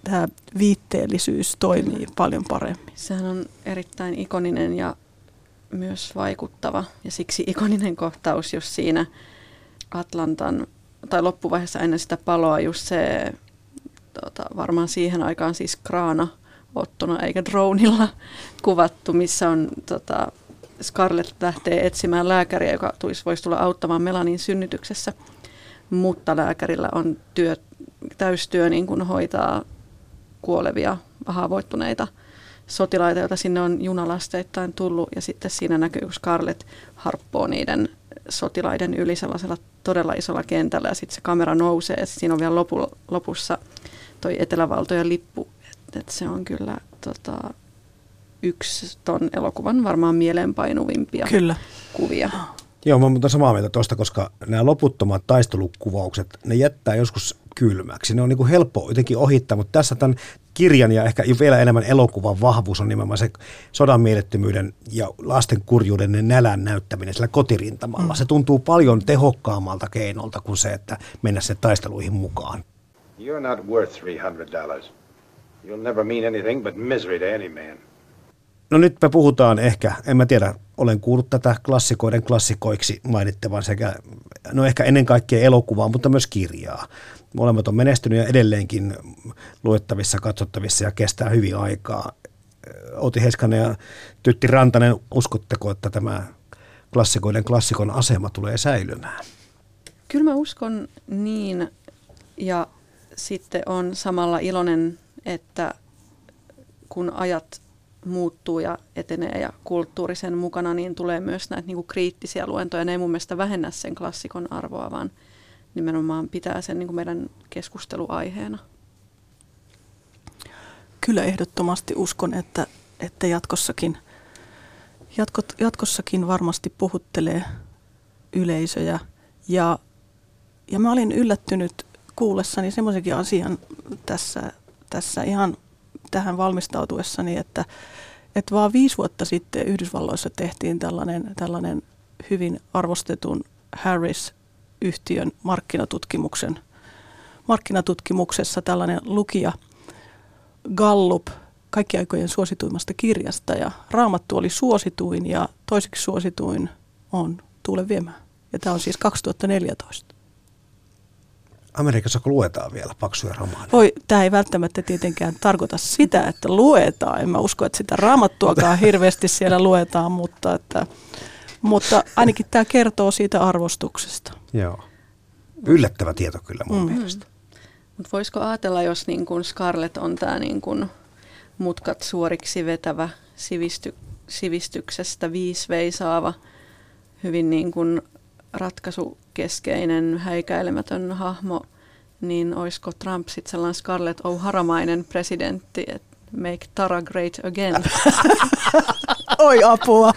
tämä viitteellisyys toimii paljon paremmin. Sehän on erittäin ikoninen ja myös vaikuttava ja siksi ikoninen kohtaus just siinä Atlantan tai loppuvaiheessa ennen sitä paloa just se varmaan siihen aikaan siis kraana ottona eikä dronella kuvattu, missä on Scarlett lähtee etsimään lääkäriä, joka voisi tulla auttamaan Melanin synnytyksessä, mutta lääkärillä on täystyö niin kuin hoitaa kuolevia, haavoittuneita sotilaita, joita sinne on junalasteittain tullut, ja sitten siinä näkyy, kun Scarlett harppoo niiden sotilaiden yli sellaisella todella isolla kentällä, ja sitten se kamera nousee, ja siinä on vielä lopussa toi Etelävaltojen lippu, että se on kyllä yksi ton elokuvan varmaan mieleenpainuvimpia kuvia. Joo, mä olen samaa mieltä tuosta, koska nämä loputtomat taistelukuvaukset, ne jättää joskus kylmäksi. Ne on niin kuin helppo jotenkin ohittaa, mutta tässä tämän kirjan ja ehkä vielä enemmän elokuvan vahvuus on nimenomaan se sodan mielettömyyden ja lasten kurjuuden ja nälän näyttäminen sillä kotirintamalla. Se tuntuu paljon tehokkaammalta keinolta kuin se, että mennä se taisteluihin mukaan. You're not worth $300. You'll never mean anything but misery to any man. No nyt me puhutaan ehkä, en mä tiedä, olen kuullut tätä klassikoiden klassikoiksi mainittavan sekä, no ehkä ennen kaikkea elokuvaa, mutta myös kirjaa. Molemmat on menestynyt ja edelleenkin luettavissa, katsottavissa ja kestää hyvin aikaa. Outi Heiskanen ja Tytti Rantanen, uskotteko, että tämä klassikoiden klassikon asema tulee säilymään? Kyllä mä uskon niin, ja sitten on samalla iloinen, että kun ajat muuttuu ja etenee ja kulttuurisen mukana, niin tulee myös näitä niin kuin kriittisiä luentoja. Ne ei mun mielestä vähennä sen klassikon arvoa, vaan nimenomaan pitää sen niin kuin meidän keskusteluaiheena. Kyllä ehdottomasti uskon, että jatkossakin varmasti puhuttelee yleisöjä. Ja mä olin yllättynyt kuullessani semmoisenkin asian tässä ihan tähän valmistautuessani, että vaan 5 vuotta sitten Yhdysvalloissa tehtiin tällainen hyvin arvostetun Harris-yhtiön markkinatutkimuksessa tällainen lukija Gallup kaikkien aikojen suosituimmasta kirjasta, ja Raamattu oli suosituin ja toiseksi suosituin on Tuulen viemä. Ja tämä on siis 2014. Amerikassa kun luetaan vielä paksuja romaaneja. Tämä ei välttämättä tietenkään tarkoita sitä, että luetaan. En mä usko, että sitä Raamattuakaan hirveästi siellä luetaan, mutta ainakin tämä kertoo siitä arvostuksesta. Joo. Yllättävä tieto kyllä mun mielestä. Mutta voisiko ajatella, jos niin kun Scarlett on tämä niin kun mutkat suoriksi vetävä, sivistyksestä viisveisaava, hyvin niin kun ratkaisukeskeinen, häikäilemätön hahmo, niin olisiko Trump sitten sellainen Scarlett O'Haramainen presidentti, että make Tara great again? Oi apua!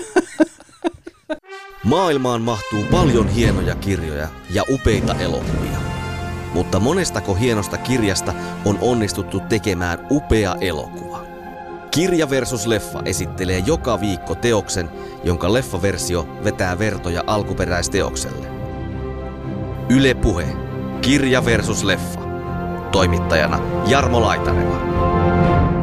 Maailmaan mahtuu paljon hienoja kirjoja ja upeita elokuvia. Mutta monestako hienosta kirjasta on onnistuttu tekemään upea elokuva? Kirja versus leffa esittelee joka viikko teoksen, jonka leffaversio vetää vertoja alkuperäisteokselle. Yle Puhe. Kirja versus leffa. Toimittajana Jarmo Laitaneva.